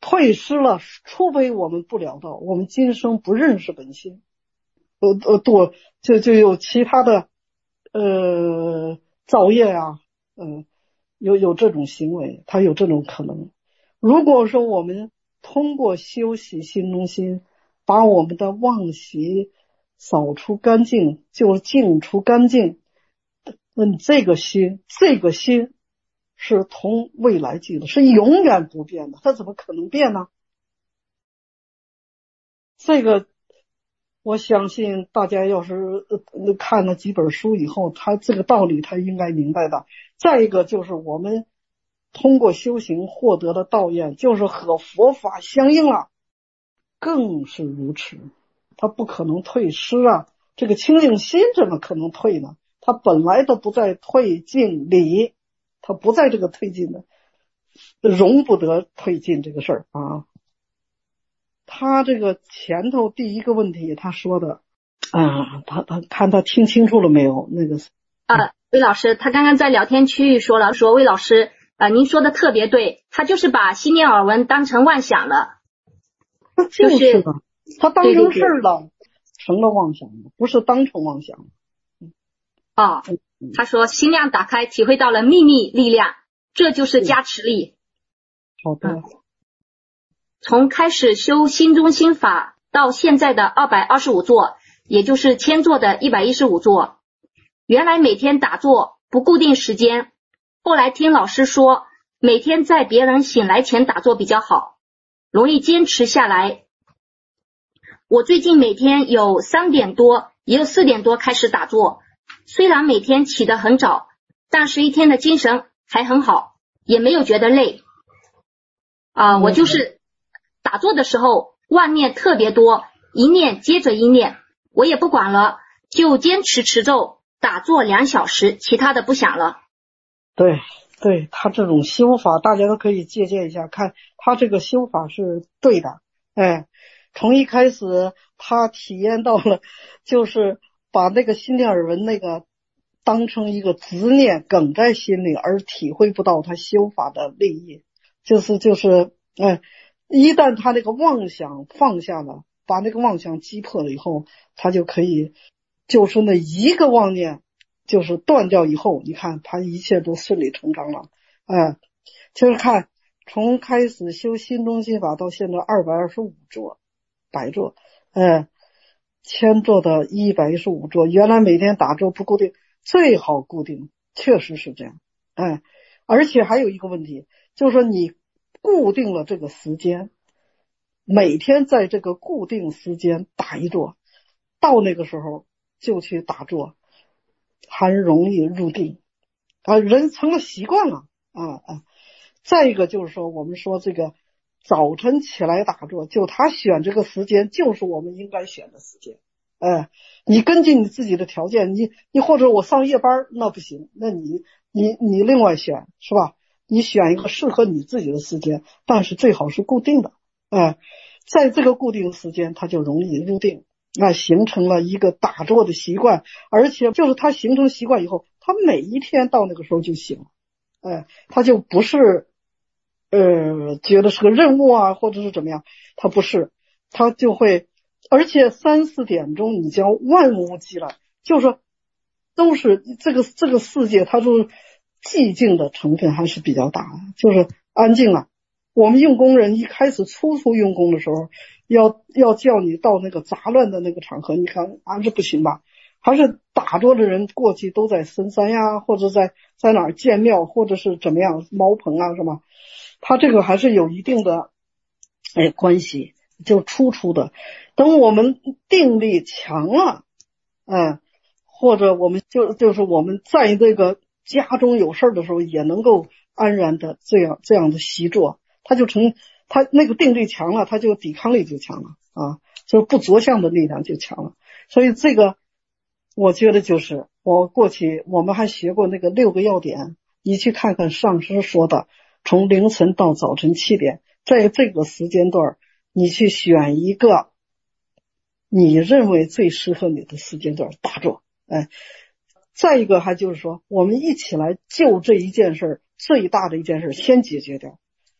退失了，除非我们不了道，我们今生不认识本心，呃呃多就就有其他的呃造业啊，嗯、呃，有有这种行为，它有这种可能。如果说我们通过修习心中心，把我们的妄习扫除干净，就净除干净，嗯，这个心，这个心是同未来际的，是永远不变的，它怎么可能变呢？这个我相信大家要是呃看了几本书以后，他这个道理他应该明白的。再一个就是我们通过修行获得的道业，就是和佛法相应了，更是如此，他不可能退失啊！这个清净心怎么可能退呢？他本来都不在退进里，他不在这个退进的，容不得退进这个事儿啊。他这个前头第一个问题他说的啊，他他看他听清楚了没有？那个
啊，魏老师，他刚刚在聊天区域说了，说魏老师啊、呃，您说的特别对，他就是把心念耳闻当成妄想了，
就是的，他当成事
儿
了，成了妄想了，不是当成妄想。
哦，他说心量打开，体会到了秘密力量，这就是加持力。
好的。
嗯，从开始修心中心法到现在的二百二十五座，也就是千座的一百一十五座，原来每天打坐不固定时间，后来听老师说每天在别人醒来前打坐比较好，容易坚持下来。我最近每天有三点多也有四点多开始打坐，虽然每天起得很早，但是一天的精神还很好，也没有觉得累啊、呃。我就是打坐的时候妄念特别多，一念接着一念，我也不管了，就坚持持咒打坐两小时，其他的不想了。
对对，他这种修法大家都可以借鉴一下，看他这个修法是对的。哎，从一开始他体验到了，就是把那个心念耳闻那个当成一个执念梗在心里，而体会不到他修法的利益。就是就是哎，一旦他那个妄想放下了，把那个妄想击破了以后，他就可以就是那一个妄念就是断掉以后，你看他一切都顺理成章了。哎，就是看从开始修心中心法到现在二百二十五座百座，哎，千座的一百一十五座，原来每天打坐不固定，最好固定，确实是这样。哎，而且还有一个问题，就是说你固定了这个时间，每天在这个固定时间打一坐，到那个时候就去打坐，还容易入定啊，人成了习惯了啊啊。再一个就是说，我们说这个早晨起来打坐，就他选这个时间，就是我们应该选的时间。哎，你根据你自己的条件，你你或者我上夜班那不行，那你你你另外选是吧？你选一个适合你自己的时间，但是最好是固定的。哎，在这个固定时间，它就容易入定，那形成了一个打坐的习惯，而且就是他形成习惯以后，他每一天到那个时候就行了。哎，他就不是呃觉得是个任务啊，或者是怎么样，他不是，他就会，而且三四点钟你将万无寂来，就是说都是这个这个世界，它就是寂静的成分还是比较大的，就是安静了。我们用功人一开始初初用功的时候，要要叫你到那个杂乱的那个场合，你看还是不行吧？还是打坐的人过去都在深山呀，或者在在哪儿建庙，或者是怎么样茅棚啊什么，他这个还是有一定的哎关系，就初初的。等我们定力强了，嗯，或者我们就就是我们在这个家中有事的时候，也能够安然的这样这样的习坐，他就成他那个定力强了，他就抵抗力就强了啊，就不着相的力量就强了。所以这个我觉得就是我过去我们还学过那个六个要点，你去看看上师说的，从凌晨到早晨七点，在这个时间段你去选一个你认为最适合你的时间段打坐。哎，再一个还就是说，我们一起来就这一件事，最大的一件事先解决掉。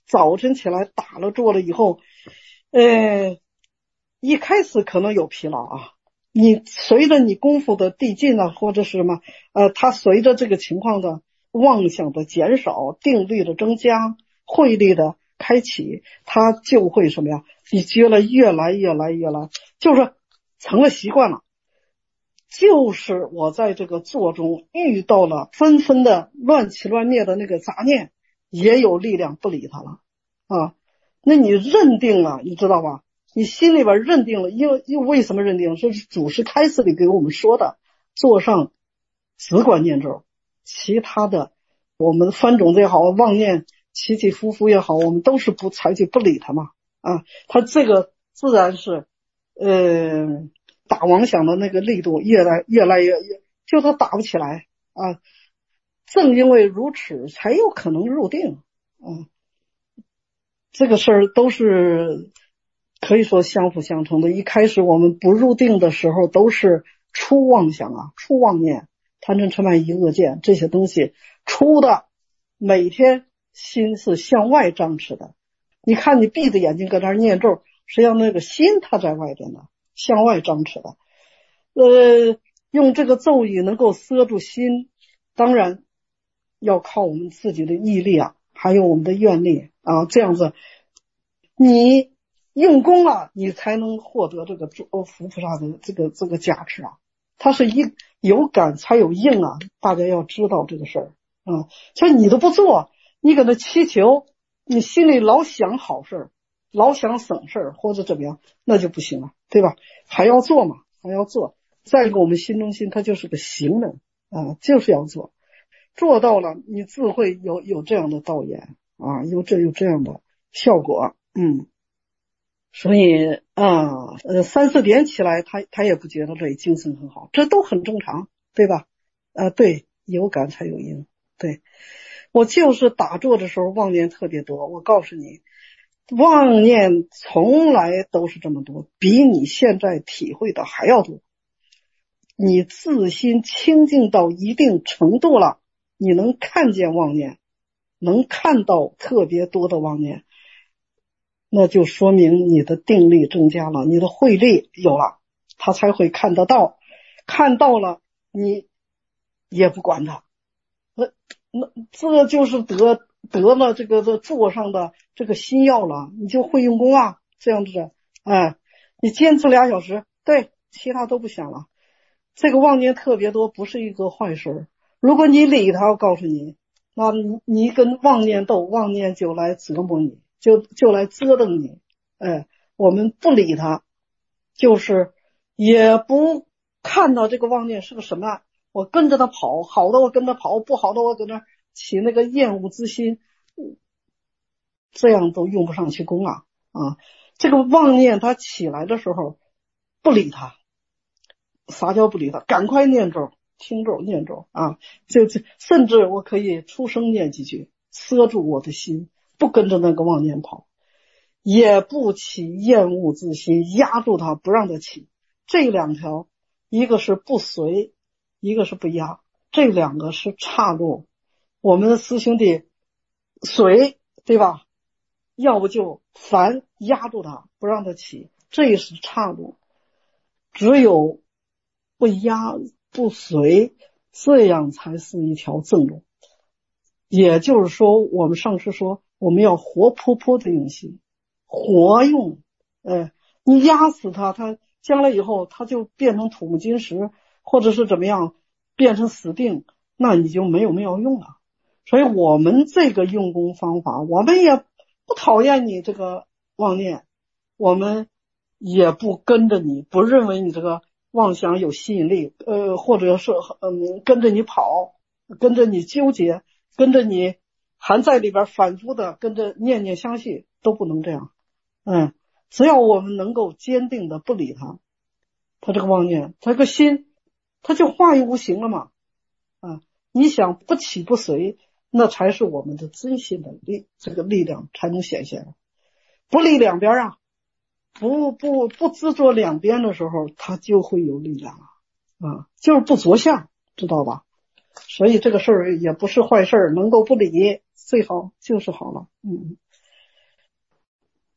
早晨起来打了坐了以后，呃，一开始可能有疲劳啊，你随着你功夫的递进啊，或者是什么，呃，它随着这个情况的妄想的减少，定力的增加，慧力的开启，它就会什么呀？你觉得越来越来越来，就是成了习惯了。就是我在这个坐中遇到了纷纷的乱起乱灭的那个杂念，也有力量不理它了啊。那你认定了，你知道吧？你心里边认定了，因为因为为什么认定？这是祖师开始里给我们说的，坐上只管念咒，其他的我们翻种子也好，妄念起起伏伏也好，我们都是不采取不理它嘛啊。它这个自然是呃。打妄想的那个力度越来越来越越，就它打不起来啊。正因为如此，才有可能入定啊。这个事儿都是可以说相辅相成的。一开始我们不入定的时候，都是初妄想啊，初妄念、贪嗔痴慢疑恶见这些东西出的，每天心是向外张弛的。你看你闭着眼睛搁那儿念咒，实际上那个心它在外边的。向外张弛的，呃，用这个咒语能够摄住心，当然要靠我们自己的毅力啊，还有我们的愿力啊，这样子，你用功了，你才能获得这个佛菩萨的这个这个加持啊。它是一有感才有应啊，大家要知道这个事儿啊。所以你都不做，你搁那祈求，你心里老想好事儿。老想省事儿或者怎么样，那就不行了，对吧？还要做嘛，还要做。再一个，我们心中心它就是个行人啊，就是要做，做到了，你自会有有这样的道眼啊，有这有这样的效果，嗯。所以啊，呃，三四点起来，他他也不觉得累，精神很好，这都很正常，对吧？啊，对，有感才有应，对。我就是打坐的时候妄念特别多，我告诉你。妄念从来都是这么多，比你现在体会的还要多。你自心清净到一定程度了，你能看见妄念，能看到特别多的妄念，那就说明你的定力增加了，你的慧力有了，他才会看得到。看到了，你也不管他，那那这就是得得了这个这座上的这个心药了，你就会用功啊，这样子，哎，你坚持俩小时，对，其他都不想了。这个妄念特别多，不是一个坏事。如果你理他，我告诉你，那你你跟妄念斗，妄念就来折磨你，就就来折腾你。哎，我们不理他，就是也不看到这个妄念是个什么，我跟着他跑，好的我跟着跑，不好的我搁那起那个厌恶之心，这样都用不上去功啊啊！这个妄念它起来的时候，不理他，撒娇不理他，赶快念咒、听咒、念咒啊！这这甚至我可以出声念几句，摄住我的心，不跟着那个妄念跑，也不起厌恶之心，压住它，不让它起。这两条，一个是不随，一个是不压，这两个是岔路。我们的师兄弟随，对吧？要不就烦，压住它，不让它起，这是岔路。只有不压不随，这样才是一条正路。也就是说，我们上师说，我们要活泼泼的用心，活用。呃，你压死它，它将来以后它就变成土木金石，或者是怎么样，变成死定，那你就没有妙用了。所以我们这个用功方法，我们也不讨厌你这个妄念，我们也不跟着你，不认为你这个妄想有吸引力，呃，或者是嗯跟着你跑，跟着你纠结，跟着你还在里边反复的跟着念念相续，都不能这样。嗯，只要我们能够坚定的不理他，他这个妄念，他这个心，他就化于无形了嘛。啊，你想不起不随，那才是我们的真心的力，这个力量才能显现。不离两边啊，不不不执着两边的时候，它就会有力量啊，啊，就是不着相，知道吧？所以这个事儿也不是坏事儿，能够不理最好就是好了。嗯，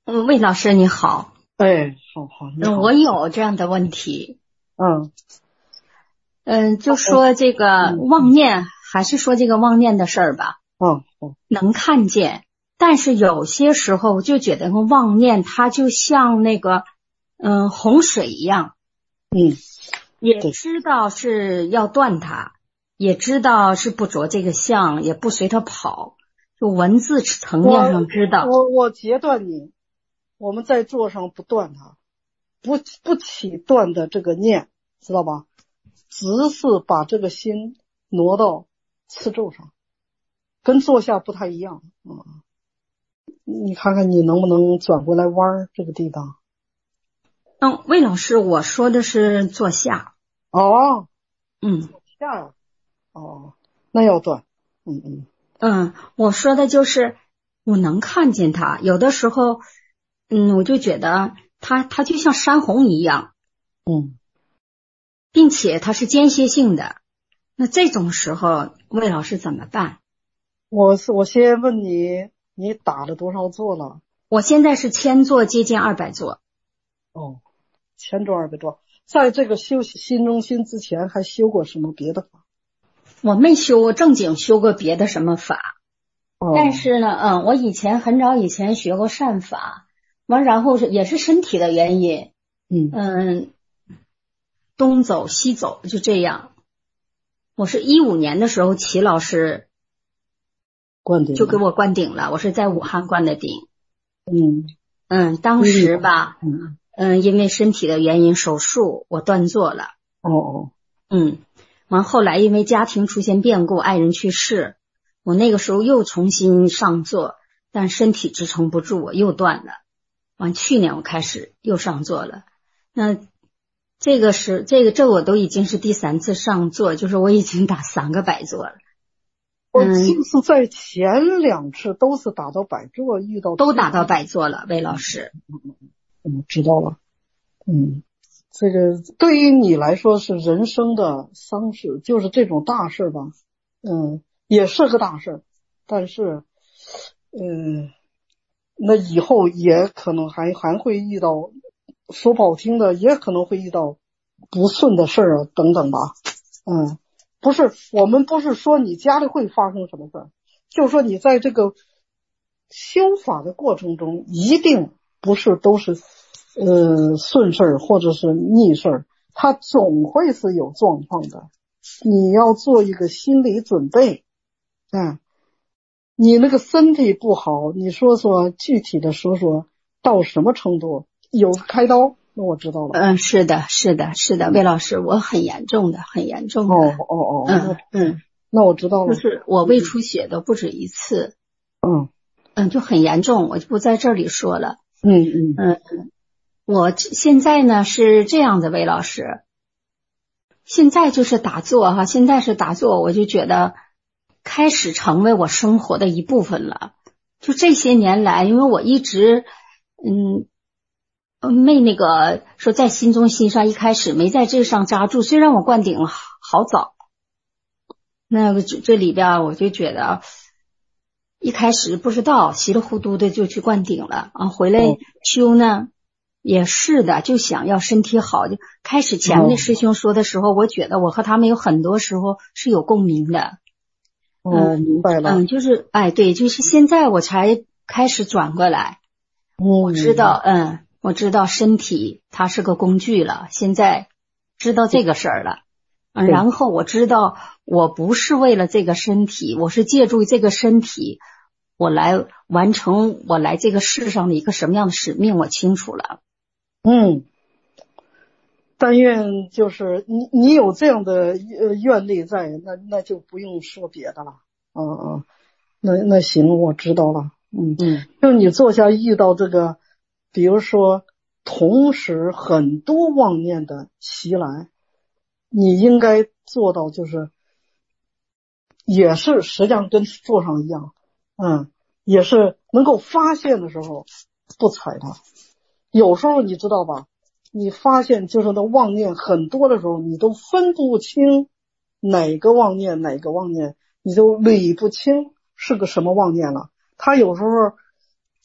嗯，魏老师你好。
哎，好好，你好。
嗯，我有这样的问题。
嗯
嗯，就说这个妄念，还是说这个妄念的事儿吧。
嗯嗯，
能看见，但是有些时候我就觉得妄念它就像那个嗯洪水一样。
嗯，
也知道是要断它，也知道是不着这个相，也不随它跑，就文字层面上知道。
我我我截断你，我们在座上不断它，不不起断的这个念，知道吧？只是把这个心挪到次咒上，跟坐下不太一样。嗯，你看看你能不能转过来弯这个地方。
嗯，魏老师，我说的是坐下。
哦，
嗯，
坐下呀。哦，那要断。嗯嗯
嗯，我说的就是我能看见它，有的时候，嗯，我就觉得它它就像山洪一样。
嗯，
并且它是间歇性的。那这种时候，魏老师怎么办？
我是我先问你，你打了多少坐了？
我现在是千坐接近二百坐。
哦，千坐二百坐。在这个修心中心之前，还修过什么别的法？
我没修过正经修过别的什么法。
哦，
但是呢，嗯，我以前很早以前学过善法，完然后是也是身体的原因，
嗯
嗯，东走西走就这样。我是一五年的时候，齐老师
灌顶
就给我灌顶了，我是在武汉灌的顶。
嗯
嗯，当时吧，
嗯
嗯，因为身体的原因手术，我断坐了。
哦哦
嗯，完后来因为家庭出现变故，爱人去世，我那个时候又重新上座，但身体支撑不住，我又断了。完去年我开始又上座了。那这个是这个这我都已经是第三次上座，就是我已经打三个百座了。
我就是在前两次都是打到百座，遇到
都打到百座了，魏老师。
嗯，知道了。嗯，这个对于你来说是人生的丧事，就是这种大事吧。嗯，也是个大事，但是，嗯，那以后也可能还还会遇到，说不好听的，也可能会遇到不顺的事儿啊，等等吧。嗯。不是，我们不是说你家里会发生什么事儿，就是说你在这个修法的过程中，一定不是都是呃顺事儿或者是逆事儿，它总会是有状况的。你要做一个心理准备。嗯，你那个身体不好，你说说具体的说说到什么程度？有开刀？那我知道了。
嗯，是的，是的，是的，魏老师，我很严重的，很严重的。
哦哦哦，
嗯嗯，
那我知道了。
就是我胃出血的不止一次。
嗯
嗯，就很严重，我就不在这里说了。
嗯嗯
嗯嗯，我现在呢是这样的，魏老师，现在就是打坐哈，现在是打坐，我就觉得开始成为我生活的一部分了。就这些年来，因为我一直嗯。没那个说在心中心上，一开始没在这上扎住，虽然我灌顶好早，那个这这里边我就觉得一开始不知道，稀里糊涂的就去灌顶了啊，回来修呢也是的，就想要身体好。就开始前面的师兄说的时候，我觉得我和他们有很多时候是有共鸣的。
嗯，明白了。
嗯，就是哎，对，就是现在我才开始转过来，
嗯，
我知道，嗯。我知道身体它是个工具了，现在知道这个事儿了，嗯，然后我知道我不是为了这个身体，我是借助这个身体，我来完成我来这个世上的一个什么样的使命，我清楚了。
嗯，但愿就是你你有这样的呃愿力在，那那就不用说别的了。嗯嗯，那那行，我知道了。嗯嗯，就你坐下遇到这个。比如说同时很多妄念的袭来，你应该做到就是也是实际上跟坐上一样，嗯，也是能够发现的时候不踩它。有时候你知道吧，你发现就是那妄念很多的时候，你都分不清哪个妄念哪个妄念，你都捋不清是个什么妄念了。它有时候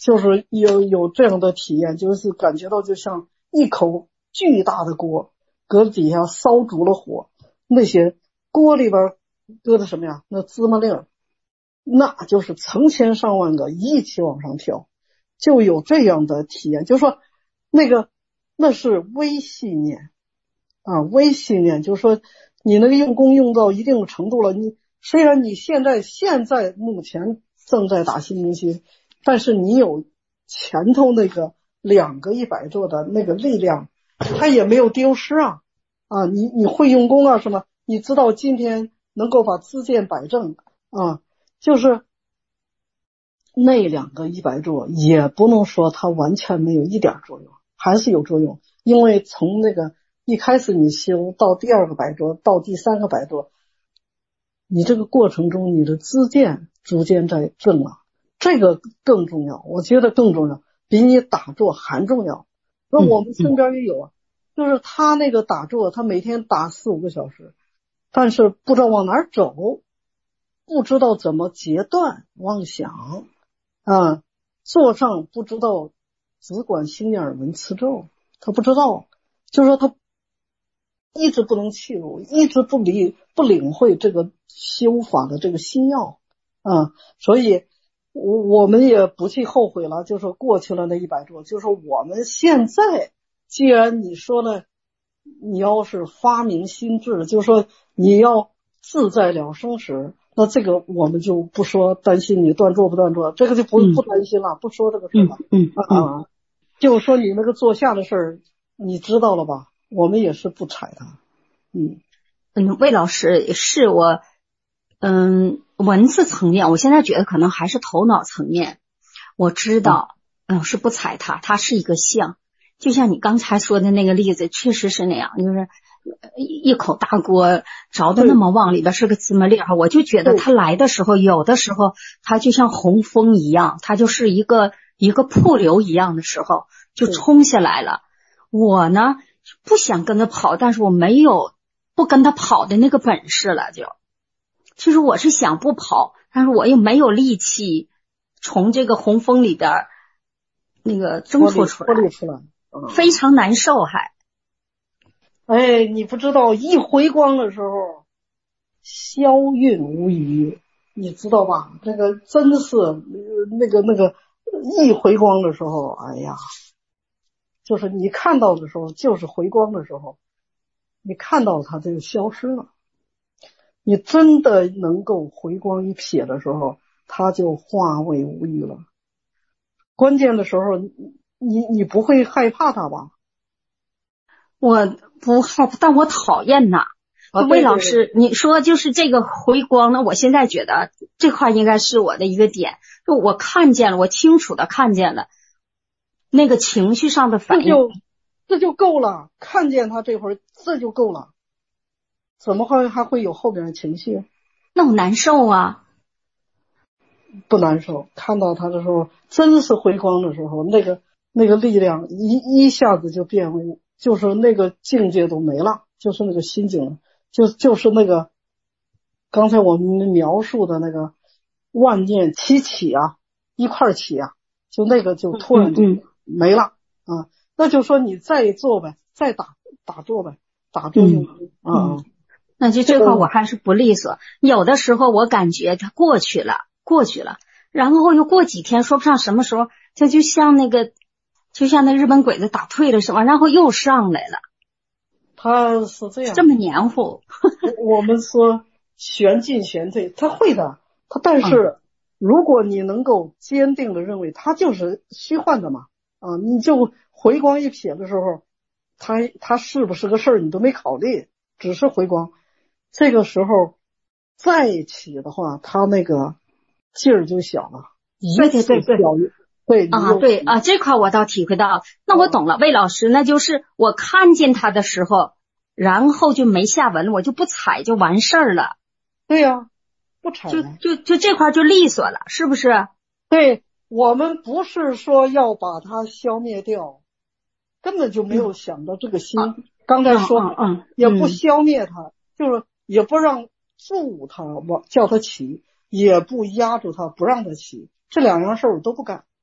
就是有有这样的体验，就是感觉到就像一口巨大的锅，搁底下烧足了火，那些锅里边搁的什么呀？那芝麻粒儿，那就是成千上万个一起往上跳，就有这样的体验。就是说那个那是微信念啊，微信念，就是说你那个用功用到一定的程度了，你虽然你现在现在目前正在打新明星，但是你有前头那个两个一百座的那个力量，它也没有丢失啊啊！你你会用功啊什么？你知道今天能够把知见摆正啊，就是那两个一百座也不能说它完全没有一点作用，还是有作用。因为从那个一开始你修到第二个百座到第三个百座，你这个过程中你的知见逐渐在正了，这个更重要，我觉得更重要，比你打坐还重要。那我们身边也有啊，就是他那个打坐，他每天打四五个小时，但是不知道往哪儿走，不知道怎么截断妄想啊，坐上不知道只管心念耳闻持咒，他不知道，就是说他一直不能契入，一直不理不领会这个修法的这个心要啊，所以我我们也不去后悔了，就说过去了那一百座，就说我们现在既然你说了，你要是发明心智，就说你要自在了生时，那这个我们就不说担心你断坐不断坐，这个就不不担心了，不说这个事了。
嗯嗯
啊，就说你那个坐下的事儿，你知道了吧？我们也是不睬他。嗯
嗯，魏老师是我，嗯，文字层面，我现在觉得可能还是头脑层面，我知道，嗯，是不睬他，他是一个相，就像你刚才说的那个例子，确实是那样，就是一口大锅着的那么旺，里边是个芝麻粒儿，我就觉得他来的时候，有的时候他就像洪峰一样，他就是一个一个瀑流一样的时候就冲下来了。我呢不想跟他跑，但是我没有不跟他跑的那个本事了，就其实我是想不跑，但是我又没有力气从这个洪峰里边那个挣脱出来，
出来嗯、
非常难受还。
哎，你不知道一回光的时候消韵无余，你知道吧？这个真是那个那个一回光的时候，哎呀，就是你看到的时候，就是回光的时候，你看到它就消失了。你真的能够回光一瞥的时候，它就化为无余了。关键的时候，你你不会害怕它吧？
我不害怕，但我讨厌呐。
啊，
魏老师，你说就是这个回光呢，我现在觉得这块应该是我的一个点，就我看见了，我清楚的看见了那个情绪上的反应，
这就这就够了，看见他这会儿这就够了，怎么会还会有后边的情绪？
那我难受啊。
不难受，看到他的时候，真是回光的时候，那个那个力量一一下子就变为，就是那个境界都没了，就是那个心境，就就是那个刚才我们描述的那个万念齐起啊，一块起啊，就那个就突然就没了、嗯嗯、啊。那就说你再做呗，再打打坐呗，打坐用功啊。
嗯，那就这块我还是不利索，有的时候我感觉它过去了。过去了，然后又过几天，说不上什么时候，这就像那个，就像那日本鬼子打退了什么，然后又上来了。
他是这样，
这么黏糊。
我们说旋进旋退，他会的，他但是如果你能够坚定的认为他就是虚幻的嘛，啊，你就回光一瞥的时候，他他是不是个事儿你都没考虑，只是回光，这个时候再起的话，他那个劲儿就小了，
对对对对，
对
啊对啊，这块我倒体会到，那我懂了，魏老师，那就是我看见他的时候，然后就没下文，我就不踩就完事儿了。
对呀、啊，不踩
就就就这块就利索了，是不是？
对，我们不是说要把它消灭掉，根本就没有想到这个心。嗯、刚才说，
嗯嗯，
也不消灭它，嗯、就是也不让助它往叫它起。也不压住他，不让他起，这两样事儿我都不干。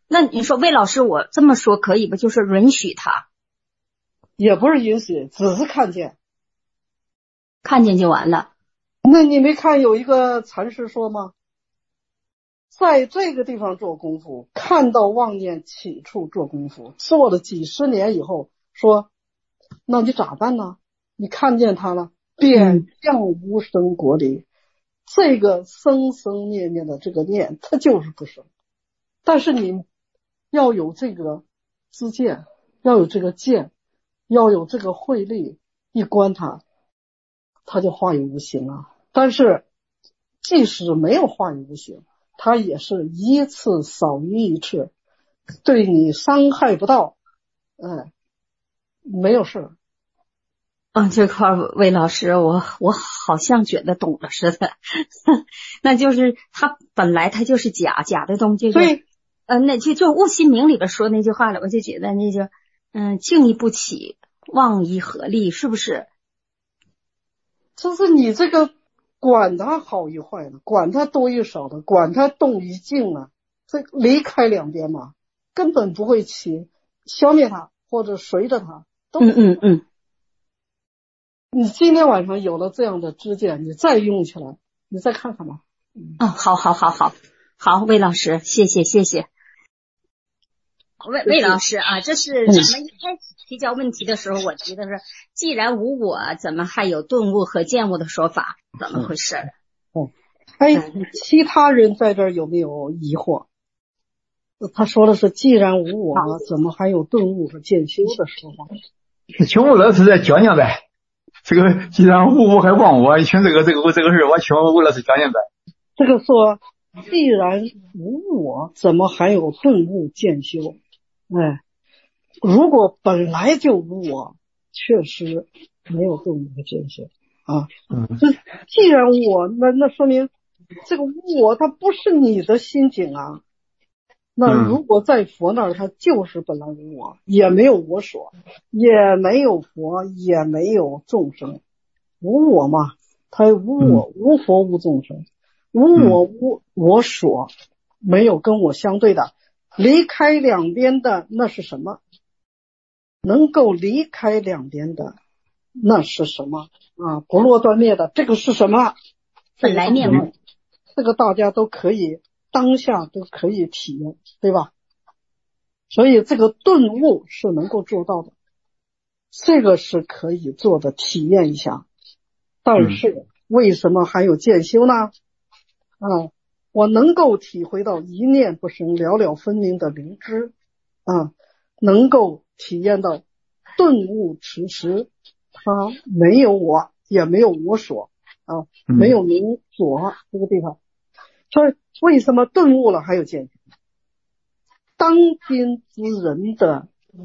那你说魏老师，我这么说可以不？就是允许他，
也不是允许，只是看见，
看见就完了。
那你没看有一个禅师说吗？在这个地方做功夫，看到妄念起处做功夫，做了几十年以后，说，那你咋办呢？你看见它了，便向无生国里，嗯、这个生生灭灭的这个念，它就是不生。但是你要有这个知见，要有这个见，要有这个慧力，一观它，它就化于无形啊。但是即使没有化于无形，它也是一次少于一次，对你伤害不到，哎，没有事。
嗯，这块魏老师，我我好像觉得懂了似的。那就是他本来他就是假假的东西，
对，
呃，那就就悟心明里边说那句话了，我就觉得那就嗯，静亦不起，妄亦何利，是不是？
就是你这个管它好与坏的，管它多与少的，管它动与静啊，这离开两边嘛，根本不会起消灭它或者随着它。
嗯嗯嗯。
你今天晚上有了这样的知见，你再用起来，你再看看吧。
嗯、哦，好好好好好，魏老师，谢谢谢谢。魏魏老师啊，这是咱们一开始提交问题的时候，我提的是，既然无我，怎么还有顿悟和见悟的说法？怎么回事？
哦，哎，其他人在这儿有没有疑惑？他说的是，既然无我，怎么还有顿悟和见修的说法？
请吴老师再讲讲呗。这个既然无我还忘我，请这个这个这个事，我请吴老师讲讲呗。
这个说，既然无我，怎么还有顿悟见修？哎，如果本来就无我，确实没有顿悟和见修啊。嗯，这既然无我，那那说明这个无我它不是你的心境啊。那如果在佛那儿，它就是本来无我，也没有我所，也没有佛，也没有众生，无我嘛，它无我，无佛无众生，无我无我所，没有跟我相对的，离开两边的那是什么？能够离开两边的那是什么啊？不落断灭的这个是什么？
本来面目，
这个大家都可以。当下都可以体验，对吧？所以这个顿悟是能够做到的，这个是可以做的，体验一下。但是为什么还有见修呢？啊，我能够体会到一念不生，了了分明的灵知啊，能够体验到顿悟此时，它没有我，也没有我所啊，没有名所这个地方。所以为什么顿悟了还有见修？当今之人的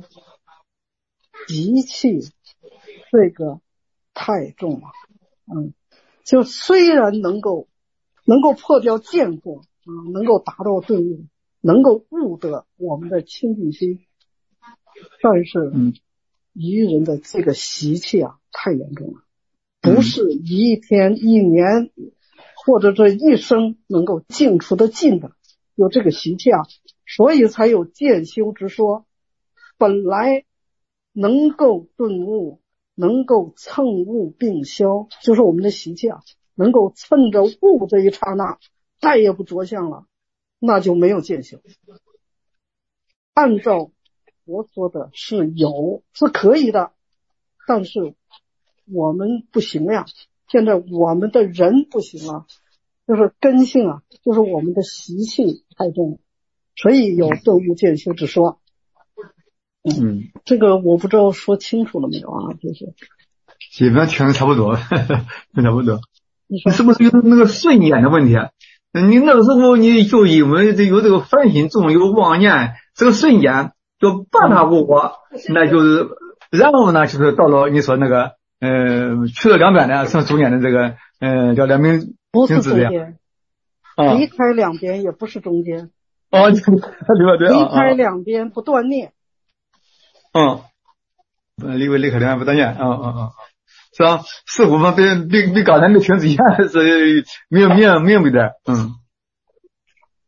习气这个太重了，嗯，就虽然能够能够破掉见惑啊，能够达到顿悟，能够悟得我们的清净心，但是愚人的这个习气啊太严重了，不是一天一年或者这一生能够净除的尽的，有这个习气啊，所以才有见修之说。本来能够顿悟，能够乘悟并消，就是我们的习气啊，能够趁着悟这一刹那再也不着相了，那就没有见修。按照我说的是有，是可以的，但是我们不行呀。现在我们的人不行了，就是根性啊，就是我们的习气太重，所以有顿悟见修之说。嗯，这个我不知道说清楚了没有啊？就是
基本上听的差不多，呵呵差不多。
你说
是不是有那个瞬间的问题？你那个时候你就因为有这个烦心重，有妄念，这个瞬间就把它无我，那就是然后呢，就是到了你说那个。呃，去了两边的，像中间的这个，呃，叫两名
不是中间，
啊，
离开两边也不是中间，
哦，对吧？对，
离开两边不断念，
嗯，离为离开两边不断念，嗯嗯嗯，是吧？似乎嘛，比比比刚才没听之前是明明明白的，嗯。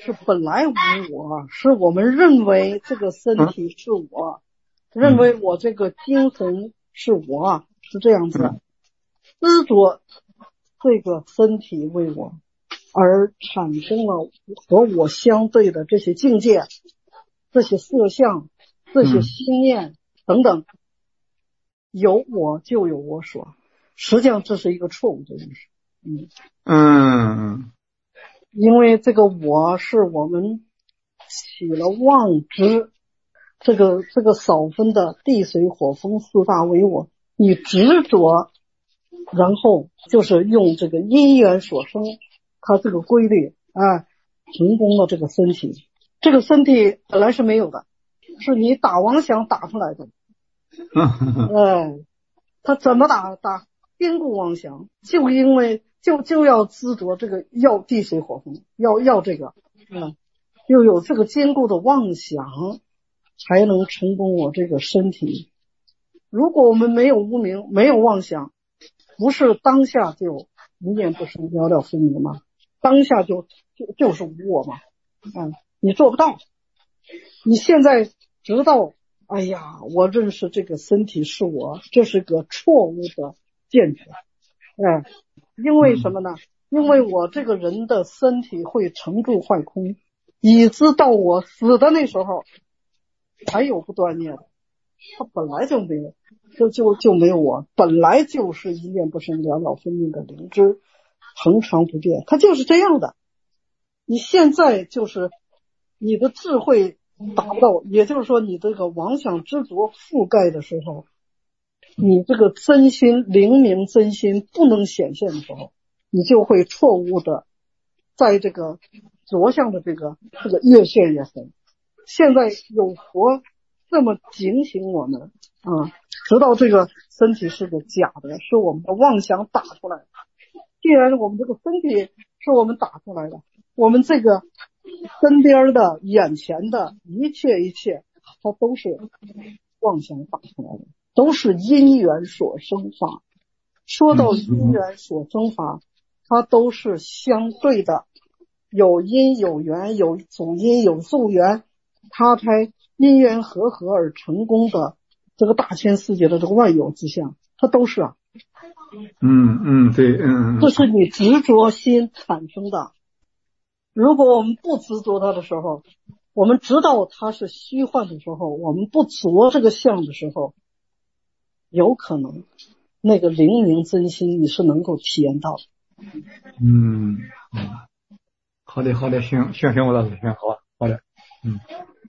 是本来无我，是我们认为这个身体是我，嗯、认为我这个精神是我，是这样子，嗯、执着这个身体为我，而产生了和我相对的这些境界，这些色相，这些心念、嗯、等等，有我就有我所，实际上这是一个错误的认识。嗯
嗯，
因为这个我是我们起了妄执，这个这个少分的地水火风四大为我，你执着，然后就是用这个因缘所生，它这个规律啊，成功了这个身体。这个身体本来是没有的，是你打妄想打出来的。哎，他怎么打？打坚固妄想，就因为就就要执着这个要地水火风，要要这个，嗯，又有这个坚固的妄想，才能成功我这个身体。如果我们没有无明，没有妄想，不是当下就一念不生，了了分明吗？当下就就就是无我嘛，嗯，你做不到。你现在知道，哎呀，我认识这个身体是我，这是个错误的见解，哎，因为什么呢？因为我这个人的身体会成住坏空，以致到我死的那时候还有不断念，他本来就没有，就就就没有我，本来就是一念不生，了了分明的灵知，恒常不变，它就是这样的。你现在就是你的智慧达不到，也就是说你这个妄想执着覆盖的时候，你这个真心灵明真心不能显现的时候，你就会错误的在这个着相的这个这个越陷越深。现在有佛这么警醒我们啊，知道这个身体是个假的，是我们的妄想打出来的。既然我们这个身体是我们打出来的，我们这个身边的眼前的一切一切，它都是妄想打出来的，都是因缘所生法。说到因缘所生法，它都是相对的，有因有缘，有主因有助缘，它才因缘和合而成功的这个大千世界的这个万有之相，它都是啊。
嗯嗯，对，嗯，
这是你执着心产生的。如果我们不执着它的时候，我们知道它是虚幻的时候，我们不着这个相的时候，有可能那个灵明真心你是能够体验到的。
嗯嗯，好的好的，行行行，我老师行，好好的，嗯。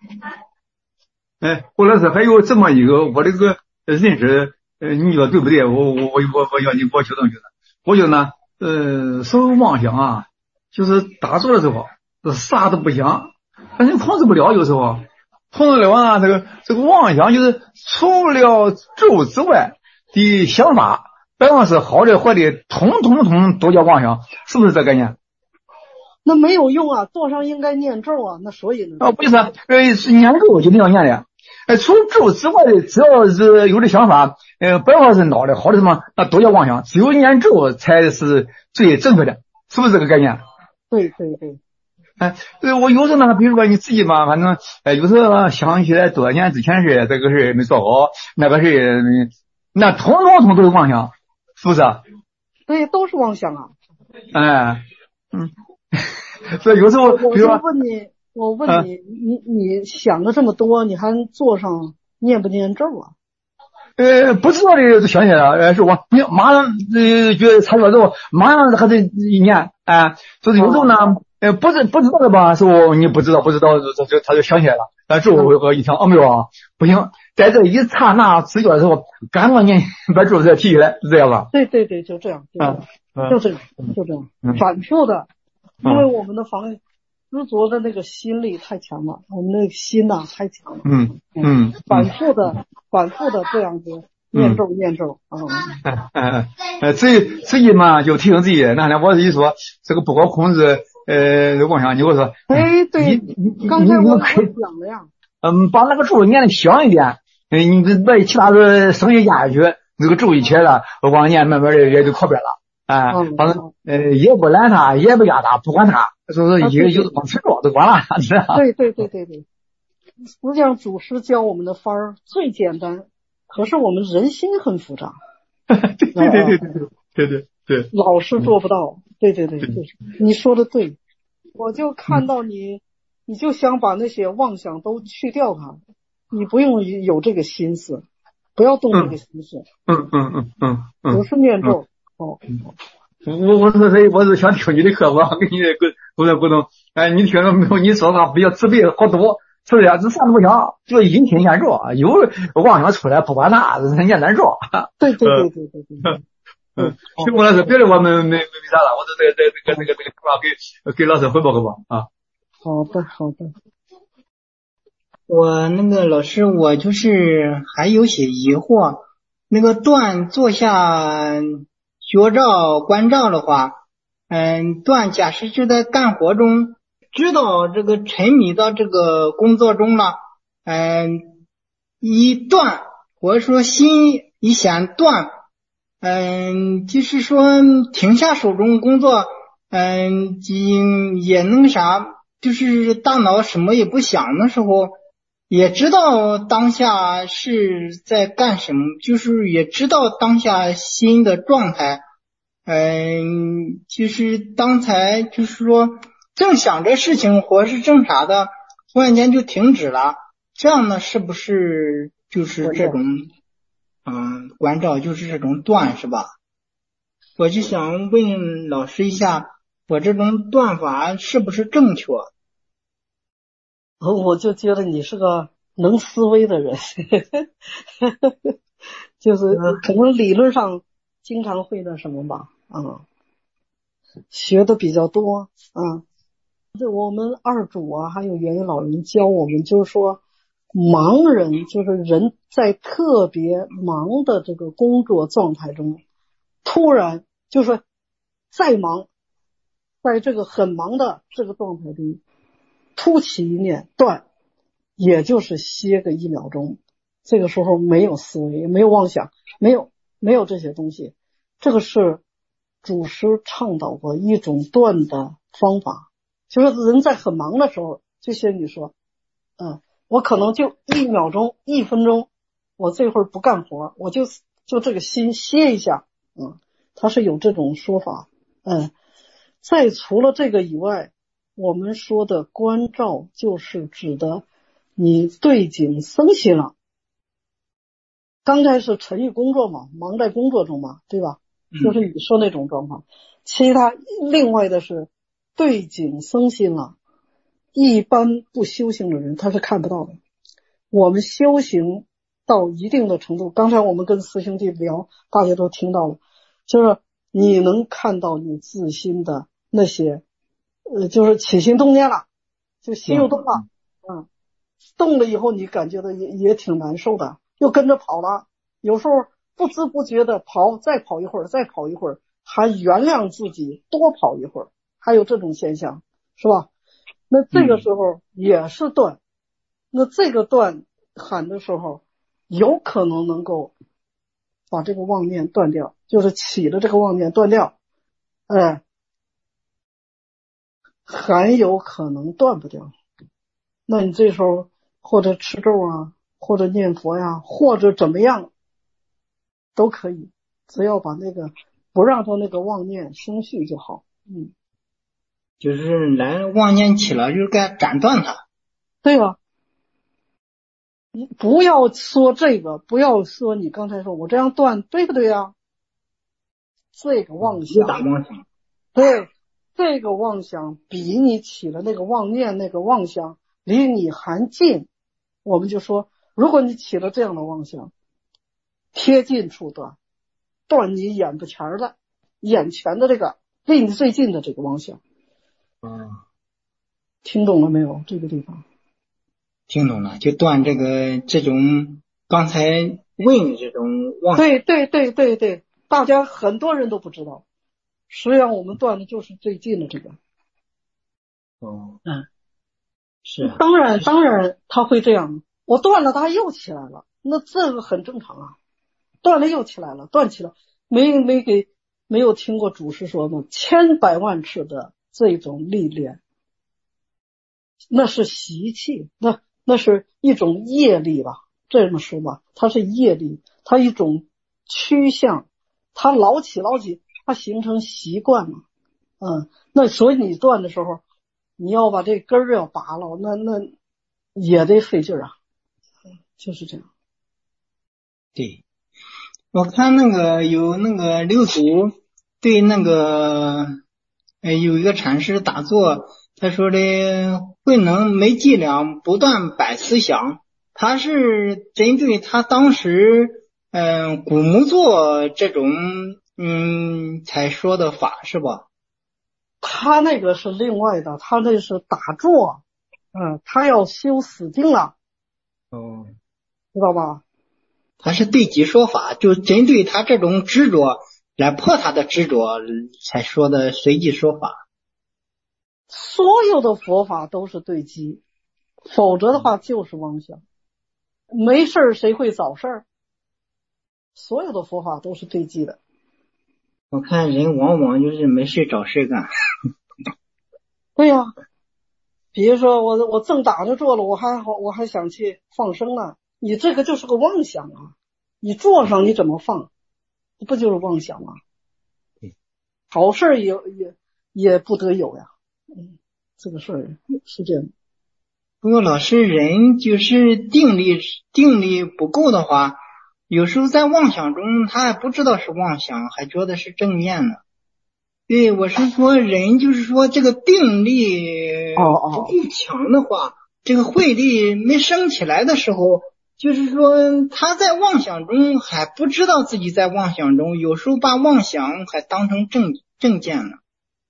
哎，郭老师还有这么一个我这个认识，呃，你说对不对？我我我我我要你给我纠正纠正。我觉得呢，呃，所有妄想啊，就是打坐的时候啥都不想，反正控制不了，有时候控制了啊，这个这个妄想就是除了咒之外的想法，不管是好的坏的，统统统都叫妄想，是不是这概念？
那没有用啊，坐上应该念咒啊，那所以呢？
哦，不是，呃，念咒就定要念的。呃，除咒之外的，只要是有的想法，呃，不管是脑的好的什么，那都叫妄想。只有念咒才是最正确的，是不是这个概念？
对对对。
哎，呃，我有时候呢，比如说你自己嘛，反正，呃，有时候想起来多年之前是这个事没做好，那个事，那统统统都是妄想，是不是？
对，都是妄想啊。
哎，嗯。所以有时候，
我就问你，我问你，啊、你你想了这么多，你还坐上念不念咒啊？
呃，不知道的就想起来了，呃，是我你马上呃觉得差不多之后，马上还得一念，哎、呃，就是有时候呢，呃，不是不知道的吧，是我你不知道不知道，他就他就想起来了，但是我我一想，哦没有啊，不行，在这一刹那之间的时候，赶快念把咒再提起来，是这样吧？
对对对，就这样，就这样，嗯、就这样，就这样，嗯、反复的。因为我们的防执着的那个心力太强了，我们那个心呐、啊、太强了。
嗯嗯，
反复的反复的这样子念咒、嗯、念咒啊。
哎哎哎，自己自己嘛就提醒自己，那天我自己说这个不好控制，呃，妄想，你给我说。
哎，对，你刚才我我讲了呀。
嗯，把那个咒念的响一点，嗯，你把其他的声音压下去，那个咒一起来了，妄念慢慢的也就靠边了。 哎，反正呃也不拦他，也不压他，不管他，说是一个有光吃着就完了，知道吧？
对对对对对，实际上祖师教我们的法儿最简单，可是我们人心很复杂。
对对对对对对对对对，
老师做不到。对对对对，你说的对。我就看到你，你就想把那些妄想都去掉它，你不用有这个心思，不要动这个心思。
嗯嗯嗯嗯嗯，
不是念咒。哦，
我我是所以我是想听你的课，我给你沟沟通沟通。哎，你听了没有？你说话比较慈悲好多，是不是啊？这啥都不想，就阴听念着，有妄想出来不管它，念咱着。
对对对对对对。
嗯，行，吴老师，别的我们没没没啥了，我就这个这个这个这个这个电话给给老师汇报汇报啊。
好的好的。
我那个老师，我就是还有些疑惑，那个断坐下觉照观照的话，嗯，断假使就在干活中知道这个沉迷到这个工作中了，嗯，一断或者说心一想断，嗯，就是说停下手中工作，嗯，也那个啥，就是大脑什么也不想的时候，也知道当下是在干什么，就是也知道当下心的状态，嗯，就是刚才就是说正想着事情或是正啥的，突然间就停止了，这样呢是不是就是这种嗯关照，就是这种断是吧？我就想问老师一下，我这种断法是不是正确？
我就觉得你是个能思维的人，就是可能理论上经常会那什么吧，啊、嗯，学的比较多，啊、嗯。这我们二主啊，还有元宇老人教我们，就是说，盲人就是人在特别忙的这个工作状态中，突然就是再忙，在这个很忙的这个状态中，突起一念断，也就是歇个一秒钟，这个时候没有思维，没有妄想，没有没有这些东西，这个是祖师倡导过一种断的方法。就是人在很忙的时候，就像你说，嗯，我可能就一秒钟、一分钟，我这会儿不干活，我就就这个心歇一下，嗯，他是有这种说法，嗯。再除了这个以外，我们说的观照就是指的你对景生心了。刚才是沉于工作嘛，忙在工作中嘛，对吧？就是你说那种状况。其他另外的是对景生心了，一般不修行的人他是看不到的。我们修行到一定的程度，刚才我们跟师兄弟聊，大家都听到了，就是你能看到你自心的那些呃，就是起心动念了，就心又动了，嗯，动了以后你感觉到也也挺难受的，又跟着跑了，有时候不知不觉的跑，再跑一会儿，再跑一会儿，还原谅自己多跑一会儿，还有这种现象，是吧？那这个时候也是断，嗯、那这个断喊的时候，有可能能够把这个妄念断掉，就是起的这个妄念断掉，哎，还有可能断不掉。那你这时候或者持咒啊，或者念佛呀，或者怎么样都可以，只要把那个不让他那个妄念生续就好。嗯，
就是来妄念起了，就是该斩断它。
对吧？你不要说这个，不要说你刚才说我这样断，对不对呀？这个妄想，
打妄想，
对，这个妄想比你起了那个妄念那个妄想离你还近。我们就说，如果你起了这样的妄想，贴近处断，断你眼不前的眼前的这个离你最近的这个妄想。
嗯，
听懂了没有？这个地方
听懂了，就断这个这种刚才问的这种妄想。
对对对对对，大家很多人都不知道，实际上我们断的就是最近的这个。
哦，
嗯，
是、啊。
当然当然他会这样，我断了他又起来了，那这个很正常啊，断了又起来了，断起来没没给没有听过祖师说吗？千百万次的这种历练，那是习气，那那是一种业力吧，这么说吧，它是业力，它一种趋向，它老起老起，它形成习惯了。嗯，那所以你断的时候，你要把这根儿要拔了，那那也得费劲啊，就是这样。
对，我看那个有那个六祖对那个呃有一个禅师打坐，他说的慧能没伎俩，不断百思想，他是针对他当时嗯、呃、古木坐这种嗯才说的法是吧？
他那个是另外的，他那是打坐，嗯，他要修死定了，
哦，
知道吧？
他是对己说法，就针对他这种执着来破他的执着才说的随机说法。
所有的佛法都是对机，否则的话就是妄想。没事儿谁会找事儿？所有的佛法都是对机的。
我看人往往就是没事找事干。
对呀、啊，比如说我我正打着坐了，我还好我还想去放生呢，你这个就是个妄想啊！你坐上你怎么放？不就是妄想吗？好事也也也不得有呀。嗯，这个事儿是这样。
不过老师，人就是定力定力不够的话，有时候在妄想中他还不知道是妄想，还觉得是正面的。对，我是说人就是说这个定力不够强的话，哦哦这个慧力没升起来的时候，就是说他在妄想中还不知道自己在妄想中，有时候把妄想还当成正正见了。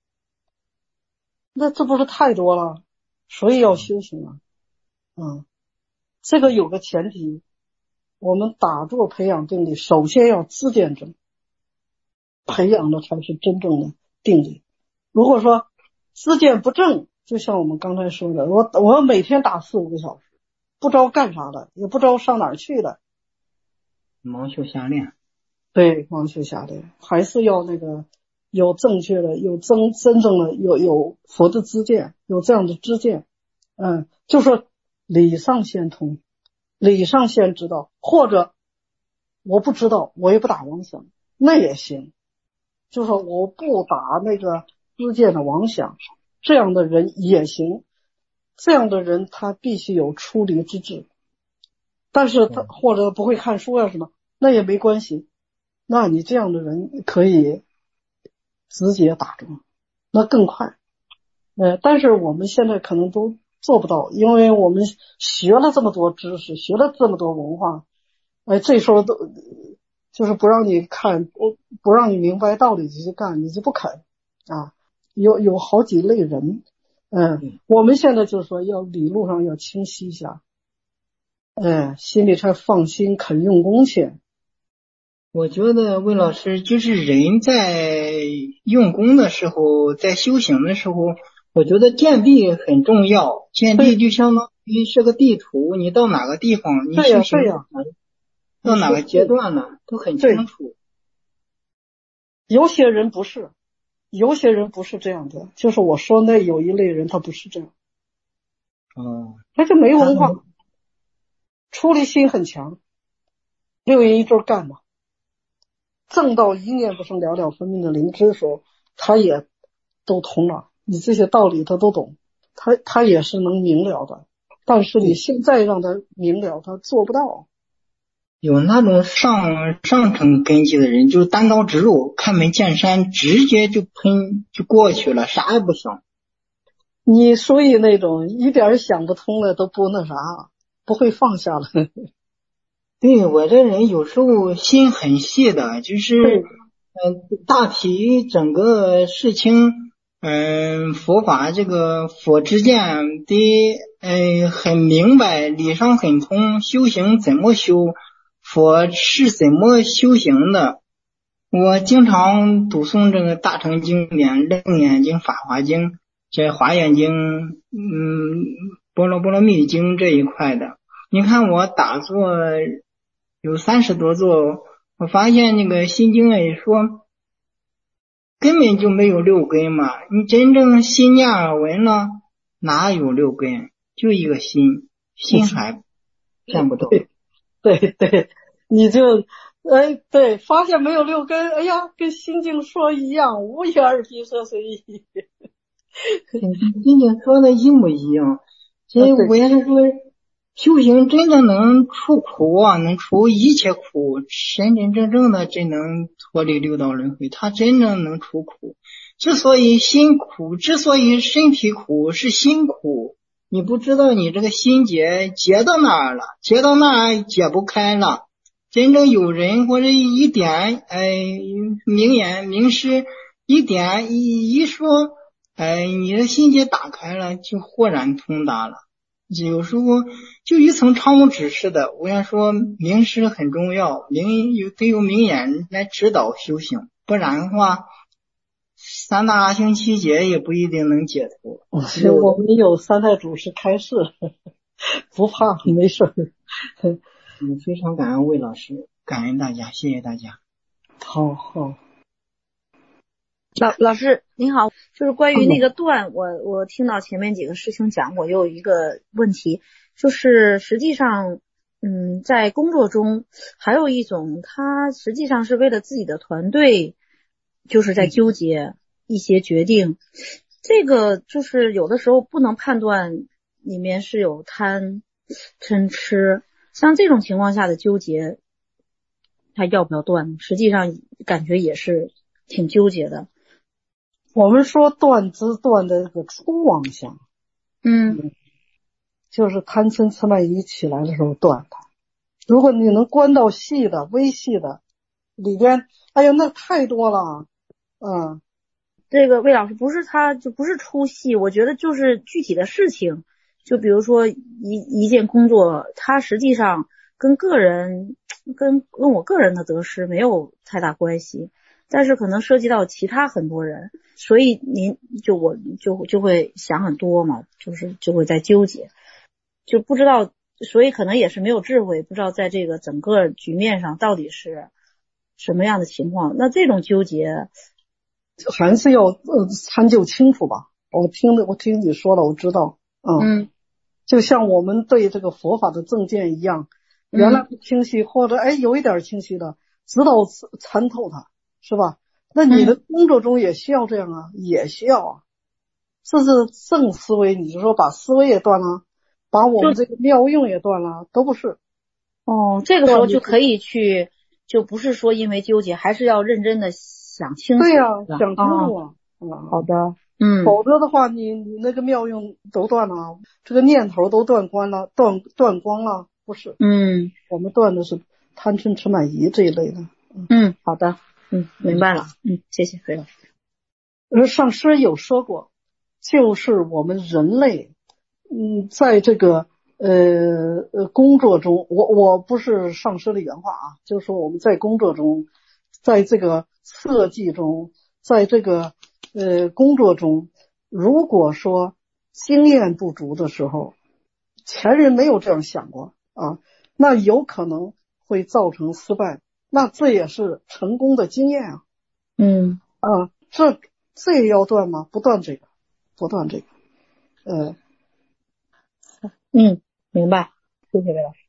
那这不是太多了？所以要修行啊。嗯，这个有个前提，我们打坐培养定力，首先要知见正，培养的才是真正的定力。如果说知见不正，就像我们刚才说的，我我每天打四五个小时，不知道干啥的，也不知道上哪儿去的，
盲修瞎练。
对，盲修瞎练，还是要那个有正确的，有真真正的有有佛的知见，有这样的知见。嗯，就说理上先通，理上先知道，或者我不知道，我也不打妄想，那也行。就说我不打那个知见的妄想，这样的人也行。这样的人他必须有出离之智，但是他或者不会看书啊什么，那也没关系。那你这样的人可以直接打中，那更快。呃，但是我们现在可能都做不到，因为我们学了这么多知识，学了这么多文化，哎，这时候都就是不让你看，不不让你明白道理就去干，你就不肯啊。有有好几类人，嗯，我们现在就是说要理路上要清晰一下，哎，心里才放心，肯用功去。
我觉得魏老师就是人在用功的时候，在修行的时候，我觉得见地很重要。见地就相当于是个地图，你到哪个地方，你修行到哪个阶段呢，都很清楚。
有些人不是，有些人不是这样的，就是我说那有一类人他不是这样。
哦，
他就没文化，出离心很强，六人一阵干嘛。正到一念不生了了分明的灵知的时候，他也都通了，你这些道理他都懂，他他也是能明了的，但是你现在让他明了，他做不到。
有那种上上层根基的人，就是单刀直入，开门见山，直接就喷就过去了，啥也不想。
你所以那种一点想不通的都不那啥，不会放下了。
对，我这人有时候心很细的，就是嗯、呃，大体整个事情，嗯、呃，佛法这个佛之见得嗯很明白，理上很通，修行怎么修，佛是怎么修行的。我经常读诵这个大乘经典，楞严经、法华经、这华严经、嗯般若波罗蜜经这一块的。你看我打坐有三十多座，我发现那个心经也说， 根本就没有六根嘛。你真正心念耳闻呢，哪有六根？就一个心，心还看不懂。
对对对，你就哎对，发现没有六根，哎呀，跟心经说一样，无言而闭塞随意。
心经说的一模一样。所以我也是说，修行真的能除苦啊，能除一切苦，真真正正的真能脱离六道轮回，他真正能除苦。之所以心苦，之所以身体苦，是心苦。你不知道你这个心结结到哪儿了，结到那儿解不开了。真正有人或者一点哎明言明师一点一一说，哎你的心结打开了，就豁然通达了。有时候就一层窗户纸似的，我想说名师很重要，名有得有明眼来指导修行，不然的话三大阿行七劫也不一定能解脱。
我们有三太祖师开示，不怕，没事。
嗯，非常感恩魏老师，感恩大家，谢谢大家。
好好。
老老师您好，就是关于那个断，我我听到前面几个师兄讲过，有一个问题，就是实际上，嗯，在工作中还有一种，他实际上是为了自己的团队，就是在纠结一些决定，这个就是有的时候不能判断里面是有贪嗔痴，像这种情况下的纠结，他要不要断？实际上感觉也是挺纠结的。
我们说断之断的这个初妄想，
嗯，
就是贪嗔痴慢疑起来的时候断它。如果你能观到细的、微细的里边，哎呀，那太多了。嗯，
这个魏老师不是他就不是出戏，我觉得就是具体的事情，就比如说一一件工作，它实际上跟个人跟跟我个人的得失没有太大关系。但是可能涉及到其他很多人，所以您就我就就会想很多嘛，就是就会在纠结，就不知道，所以可能也是没有智慧，不知道在这个整个局面上到底是什么样的情况。那这种纠结
还是要呃参究清楚吧。我听的我听你说了，我知道，嗯，嗯就像我们对这个佛法的正见一样，原来不清晰，嗯、或者哎有一点清晰的，直到参透它。是吧？那你的工作中也需要这样啊，嗯、也需要啊。这是正思维，你就说把思维也断了，把我们这个妙用也断了，都不是。
哦，这个时候就可以去，就不是说因为纠结，还是要认真的想清楚。
对呀、啊，想清楚啊。
哦、好的，嗯。
否则的话，你你那个妙用都断了，这个念头都断光了，断断光了，不是？
嗯，
我们断的是贪嗔痴慢疑这一类的。
嗯，嗯好的。嗯，明白了。嗯，谢谢何老师。
而上师有说过，就是我们人类，嗯，在这个呃呃工作中，我我不是上师的原话啊，就是说我们在工作中，在这个设计中，在这个呃工作中，如果说经验不足的时候，前人没有这样想过啊，那有可能会造成失败。那这也是成功的经验啊。
嗯
啊，这这也要断吗？不断这个，不断这个。呃，
嗯，明白，谢谢魏老师。